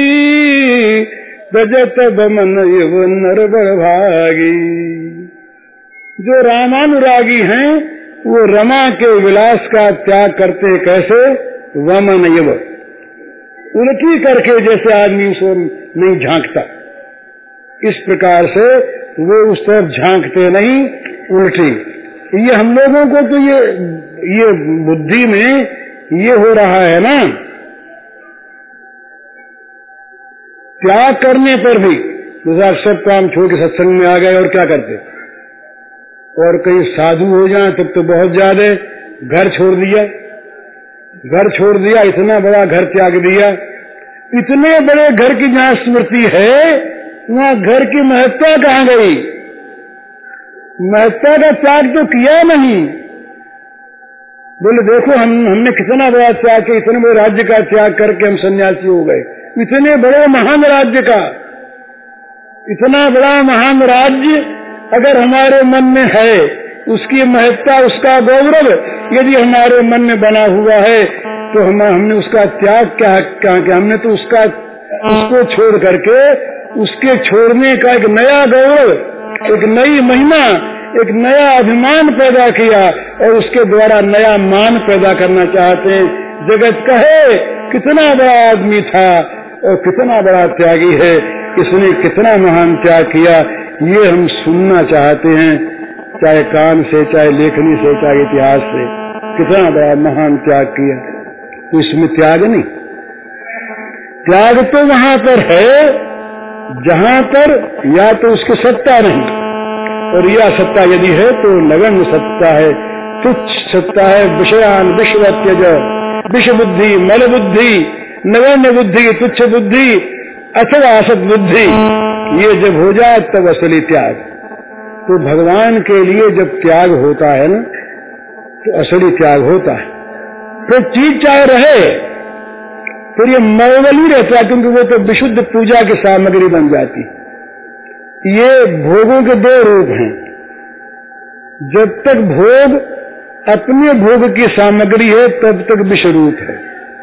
बजत बमन युव नर भागी। जो रामानुरागी हैं, वो रमा के विलास का त्याग करते कैसे? वमन युव, उल्टी करके, जैसे आदमी उसको नहीं झांकता, इस प्रकार से वो उस तरफ झांकते नहीं, उल्टी। ये हम लोगों को तो ये बुद्धि में ये हो रहा है ना, त्याग करने पर भी, जैसा सब काम छोड़ के सत्संग में आ गए और क्या करते, और कहीं साधु हो जाए तब तो बहुत ज्यादा, घर छोड़ दिया, घर छोड़ दिया, इतना बड़ा घर त्याग दिया। इतने बड़े घर की जहाँ स्मृति है, वहाँ घर की महत्ता कहाँ गई? महत्ता का त्याग तो किया नहीं। बोले देखो हमने कितना बड़ा त्याग किया, इतने बड़े राज्य का त्याग करके हम सन्यासी हो गए। इतने बड़े महान राज्य का, इतना बड़ा महान राज्य अगर हमारे मन में है, उसकी महत्ता, उसका गौरव यदि हमारे मन में बना हुआ है, तो हमने उसका त्याग क्या किया? हमने तो उसको छोड़ करके, उसके छोड़ने का एक नया गौरव, एक नई महिमा, एक नया अभिमान पैदा किया, और उसके द्वारा नया मान पैदा करना चाहते हैं। जगत कहे कितना बड़ा आदमी था और कितना बड़ा त्यागी है, इसने कितना महान त्याग किया, ये हम सुनना चाहते हैं, चाहे कान से, चाहे लेखनी से, चाहे इतिहास से। कितना बड़ा महान त्याग किया, तो इसमें त्याग नहीं। त्याग तो वहां पर है जहां पर या तो उसकी सत्ता नहीं, और या सत्ता यदि है तो नगण्य सत्ता है, तुच्छ सत्ता है। विषयान विश्व त्यज, विष बुद्धि, मल बुद्धि, नगण्य बुद्धि, तुच्छ बुद्धि, अथवा असत बुद्धि, ये जब हो जाए तब असली त्याग। तो भगवान के लिए जब त्याग होता है ना, तो असली त्याग होता है। फिर चीज चाहे रहे, फिर ये मौवली रहता है, क्योंकि वो तो विशुद्ध पूजा की सामग्री बन जाती। ये भोगों के दो रूप हैं। जब तक भोग अपने भोग की सामग्री है, तब तक विषय रूप है,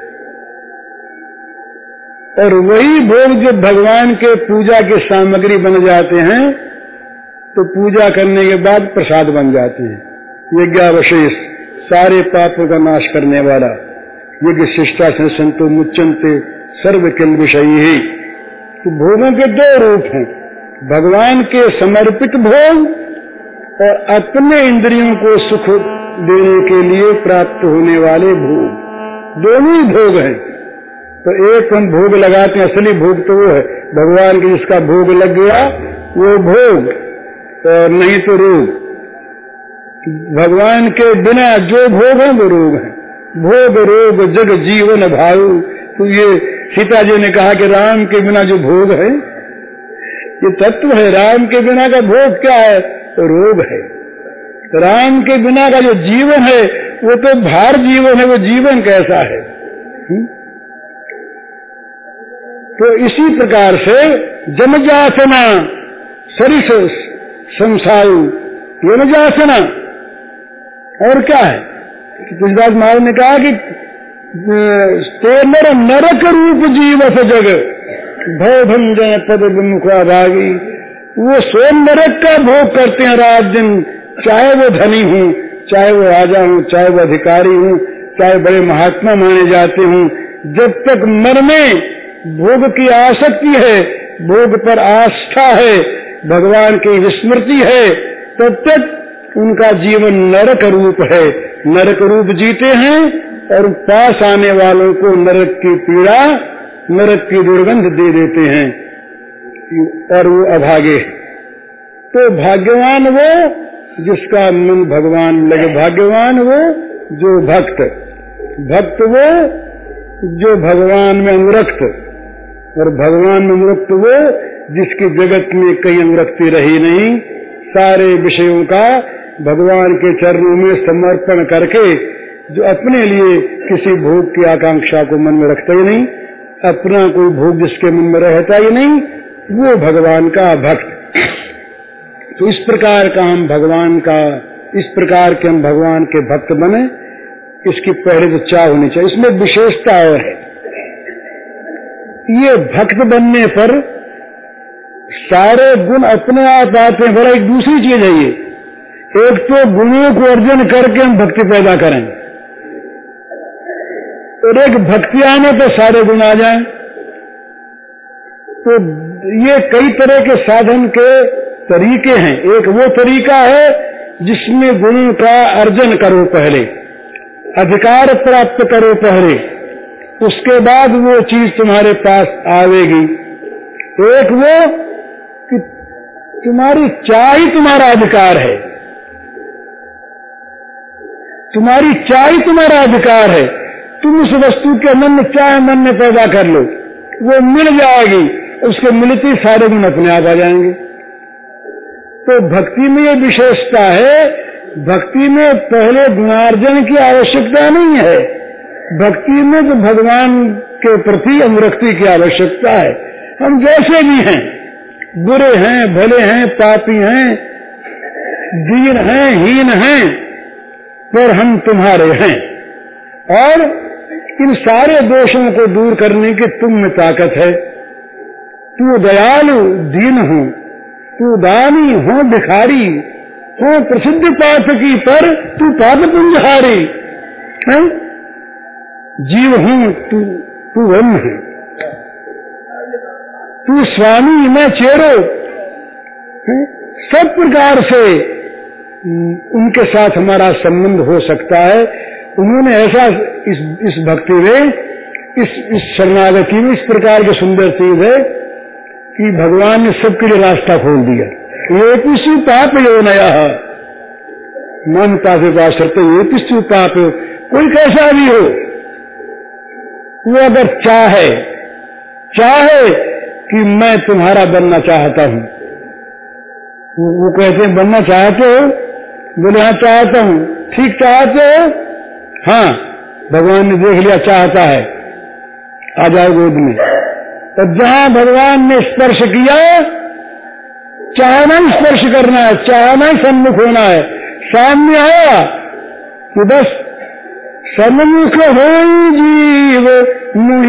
और वही भोग जब भगवान के पूजा की सामग्री बन जाते हैं, तो पूजा करने के बाद प्रसाद बन जाते हैं। यज्ञावशेष, सारे पापों का नाश करने वाला, यज्ञ शिष्टा संतो मुच्चन्ते सर्व किल विषयी ही। तो भोगों के दो रूप हैं, भगवान के समर्पित भोग और अपने इंद्रियों को सुख देने के लिए प्राप्त होने वाले भोग। दोनों ही भोग हैं। तो एक हम भोग लगाते हैं, असली भोग तो वो है भगवान के, जिसका भोग लग गया वो भोग, और नहीं तो रोग। भगवान के बिना जो भोग है वो रोग है। भोग रोग जग जीवन भाऊ। तो ये सीता जी ने कहा कि राम के बिना जो भोग है, ये तत्व है। राम के बिना का भोग क्या है? तो रोग है। राम के बिना का जो जीवन है वो तो भार जीवन है, वो जीवन कैसा है? तो इसी प्रकार से जमजासना सरिस संसारू, यमजासना और क्या है? तुलसीदास महाराज ने कहा कि तेनर नरक रूप जीवस जग भव भंजन पद विमुखा भागी। वो स्वयं नरक का भोग करते हैं रात दिन, चाहे वो धनी हूँ, चाहे वो राजा हूँ, चाहे वो अधिकारी हूँ, चाहे बड़े महात्मा माने जाते हूँ। जब तक मन में भोग की आसक्ति है, भोग पर आस्था है, भगवान की विस्मृति है, तब तक उनका जीवन नरक रूप है, नरक रूप जीते हैं और पास आने वालों को नरक की पीड़ा, नरक की दुर्गंध दे देते हैं और वो अभागे। तो भाग्यवान वो जिसका मन भगवान लगे, भाग्यवान वो जो भक्त, भक्त वो जो भगवान में अनुरक्त, और भगवान में अनुरक्त वो जिसकी जगत में कहीं अनुरक्ति रही नहीं, सारे विषयों का भगवान के चरणों में समर्पण करके, जो अपने लिए किसी भोग की आकांक्षा को मन में रखता ही नहीं, अपना कोई भोग जिसके मन में रहता ही नहीं, वो भगवान का भक्त। तो इस प्रकार का हम भगवान का, इस प्रकार के हम भगवान के भक्त बने, इसकी पहले तो चाह होनी चाहिए। इसमें विशेषता और है, ये भक्त बनने पर सारे गुण अपने आप आते हैं। बड़ा एक दूसरी चीज है ये, एक तो गुणों को अर्जन करके हम भक्ति पैदा करें, और एक भक्ति आने पर सारे गुण आ जाएं। तो ये कई तरह के साधन के तरीके हैं। एक वो तरीका है जिसमें गुणों का अर्जन करो, पहले अधिकार प्राप्त करो पहले, उसके बाद वो चीज तुम्हारे पास आवेगी। एक वो कि तुम्हारी चाह ही तुम्हारा अधिकार है, तुम्हारी चाह ही तुम्हारा अधिकार है। तुम उस वस्तु के मन में चाह मन में पैदा कर लो, वो मिल जाएगी, उसके मिलते सारे गुण अपने आप आ जाएंगे। तो भक्ति में ये विशेषता है, भक्ति में पहले गुणार्जन की आवश्यकता नहीं है, भक्ति में तो भगवान के प्रति अनुरक्ति की आवश्यकता है। हम जैसे भी हैं, बुरे हैं, भले हैं, पापी हैं, दीन हैं, हीन हैं, पर हम तुम्हारे हैं, और इन सारे दोषों को दूर करने की तुम में ताकत है। तू दयालु दीन हो, तू दानी हो भिखारी हो, प्रसिद्ध पातकी पर तू पाप पुंजहारी है। जीव हूं तू ब्रह्म है, तू स्वामी मैं चेरो है। सब प्रकार से उनके साथ हमारा संबंध हो सकता है। उन्होंने ऐसा इस भक्ति में, इस शरणागति में इस प्रकार की सुंदर चीज है कि भगवान ने सबके लिए रास्ता खोल दिया। ये किसी पाप यो नया मानता से बात, ये किसी पाप, कोई कैसा भी हो, वो अगर चाहे कि मैं तुम्हारा बनना चाहता हूँ, वो कहते हैं बनना चाहते हो? बोले हाँ चाहता हूँ। ठीक चाहते हो? हाँ। भगवान ने देख लिया चाहता है, आ जाओ गोद में। और जहाँ भगवान ने स्पर्श किया, चाहना ही स्पर्श करना है, चाहना ही सम्मुख होना है। सामने आया कि बस सन्मुख हो जीव मुहि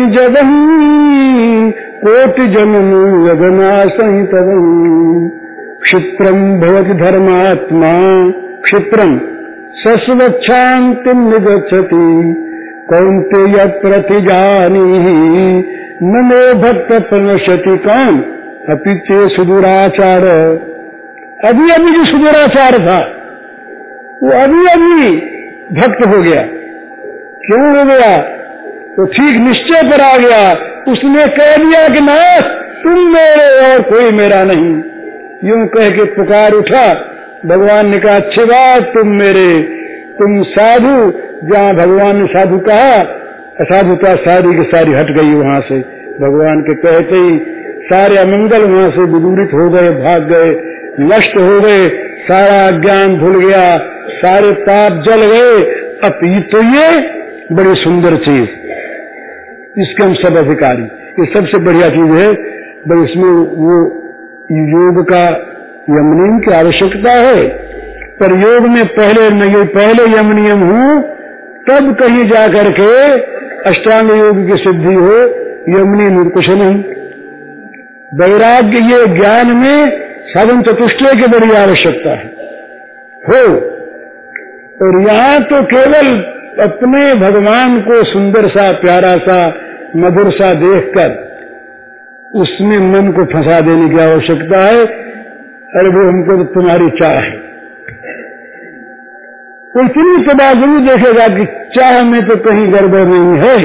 जगही, कोटि जन्म यगना संहितव। क्षिप्रम भवति धर्मात्मा, क्षिप्रम शश्वच्छान्तिं निगच्छति, कौन्तेय प्रतिजानीहि न मे भक्त प्रणश्यति। कौन? अपि ते सुदुराचार। अभी अभी जो सुदुराचार था वो अभी अभी भक्त हो गया। क्यों हो गया? तो ठीक निश्चय पर आ गया। उसने कह दिया कि नाथ तुम मेरे और कोई मेरा नहीं। यूं कह के पुकार उठा। भगवान ने कहा अच्छी बात, तुम मेरे, तुम साधु। जहाँ भगवान ने साधु कहा, असाधुता सारी की सारी हट गई वहां से। भगवान के कहते ही सारे अमंगल वहां से विदूरित हो गए, भाग गए, नष्ट हो गए, सारा अज्ञान धुल गया, सारे पाप जल गए। अब तो ये बड़ी सुंदर चीज, इसके हम सब अधिकारी, ये सबसे बढ़िया चीज है। बस इसमें वो योग का यम नियम की आवश्यकता है, पर योग में पहले यम नियम हो, तब कहीं जाकर के अष्टांग योग की सिद्धि हो। यम नियम कुछ नहीं। वैराग्य ये ज्ञान में साधन चतुष्टय की बड़ी आवश्यकता है हो। और यहाँ तो केवल अपने भगवान को सुंदर सा, प्यारा सा, मधुर सा देखकर उसमें मन को फंसा देने की आवश्यकता है। अरे वो हमको तो तुम्हारी चाह है। तो इतनी सदा जरूर देखेगा कि चाह में तो कहीं गड़बड़ नहीं है।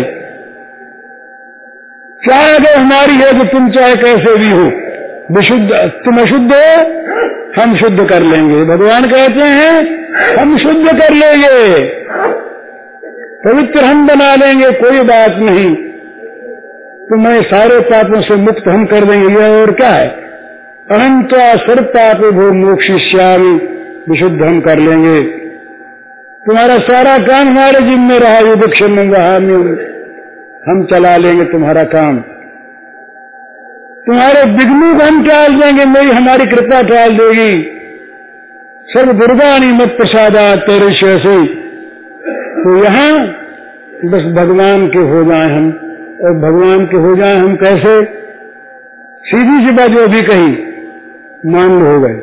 चाह अगर हमारी है तो तुम चाहे कैसे भी हो, विशुद्ध, तुम अशुद्ध हो, हम शुद्ध कर लेंगे। भगवान कहते हैं हम शुद्ध कर लेंगे, पवित्र हम बना लेंगे, कोई बात नहीं, तुम्हें सारे पापों से मुक्त हम कर देंगे। यह और क्या है, अनंता सर्व पाप भो मोक्षयिष्यामि, विशुद्ध हम कर लेंगे। तुम्हारा सारा काम हमारे जिम्मे रहा, युद्धक्षम वहाम्य, हम चला लेंगे तुम्हारा काम। तुम्हारे विघ्नों को हम टाल देंगे, मेरी हमारी कृपा टाल देगी। सर्व दुर्गानी मत प्रसादात तेरे से। तो यहाँ बस भगवान के हो जाए हम, और भगवान के हो जाए हम कैसे? सीधी सी बात जो अभी कही, मान लो हो गए,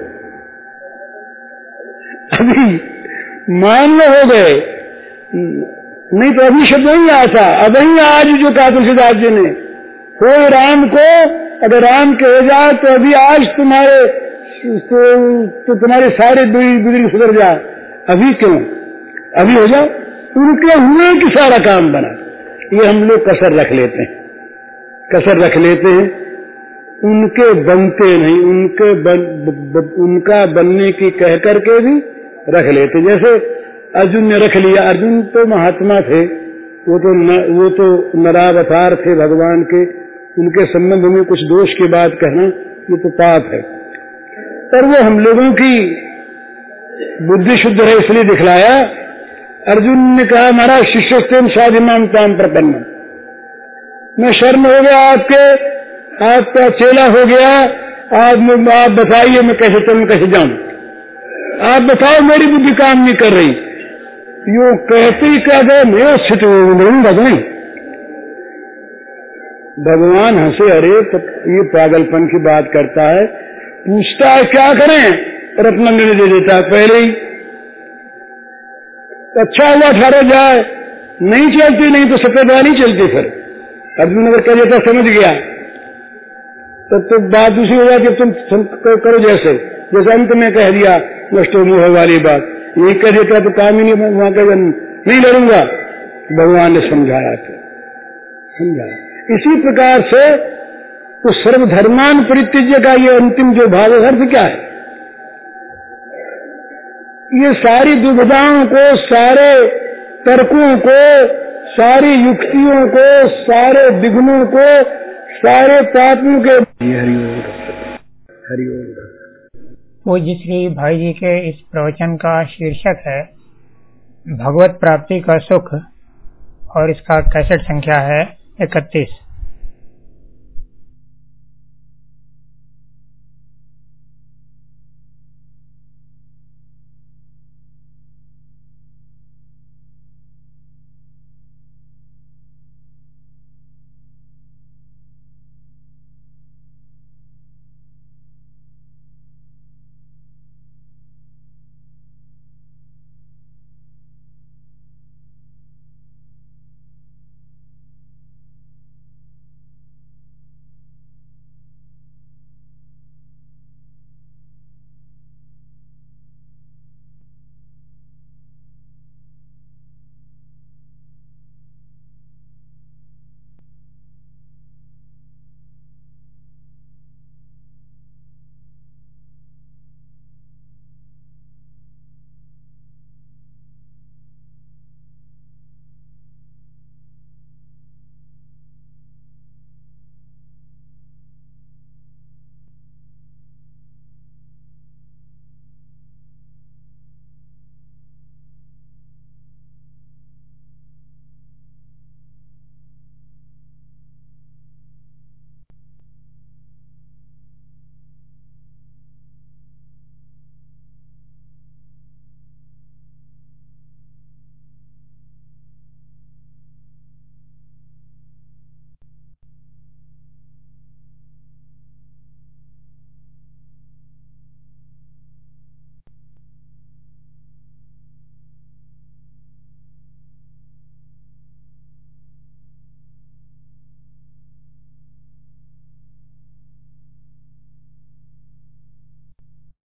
अभी मान लो हो गए, नहीं तो अभी शब्द नहीं आता। अभी आज जो कहा तुलसीदास जी ने, हो राम को, अगर राम के हो जाए तो अभी आज तुम्हारे तो तुम्हारे सारे बिगड़ी सुधर जाए। अभी क्यों? अभी हो जाओ, उनके हुए कि सारा काम बना। ये हम लोग कसर रख लेते हैं, कसर रख लेते हैं, उनके बनते नहीं, उनका बनने की कह करके भी रख लेते। जैसे अर्जुन ने रख लिया, अर्जुन तो महात्मा थे, वो तो नरावतार थे भगवान के, उनके संबंध में कुछ दोष की बात कहना ये तो पाप है। पर वो हम लोगों की बुद्धि शुद्ध है इसलिए दिखलाया। अर्जुन ने कहा महाराज शिष्यस्तेन साधिमाम ताम प्रपन्नम, मैं शर्म हो गया आपके, आपका चेला हो गया, आप बताइए मैं कैसे चलूं, कैसे जाऊं, आप बताओ, मेरी बुद्धि काम नहीं कर रही। यो कहते ही क्या गए, मैं स्थित नहीं। भगवान हंसे, अरे तो ये पागलपन की बात करता है, पूछता है क्या करें, और अपना निर्णय दे देता है पहले ही। अच्छा हुआ ठहरा जाए, नहीं चलती, नहीं तो सफेद नहीं चलती। फिर अर्जुन अगर कह देता समझ गया तब तो बात दूसरी हो जाती, तुम करो जैसे अंत में कह दिया नष्टो मोह वाली बात, यही कह देता तो काम ही नहीं, वहां कह नहीं लड़ूंगा। भगवान ने समझाया, तो समझाया। इसी प्रकार से तो सर्वधर्मान परित्यज्य का ये अंतिम जो भाव अर्थ क्या है, ये सारी दुविधाओं को, सारे तर्कों को, सारी युक्तियों को, सारे विघ्नों को, सारे पापों के हरिओम। पूज्य श्री भाई जी के इस प्रवचन का शीर्षक है भगवत प्राप्ति का सुख, और इसका कैसेट संख्या है 31।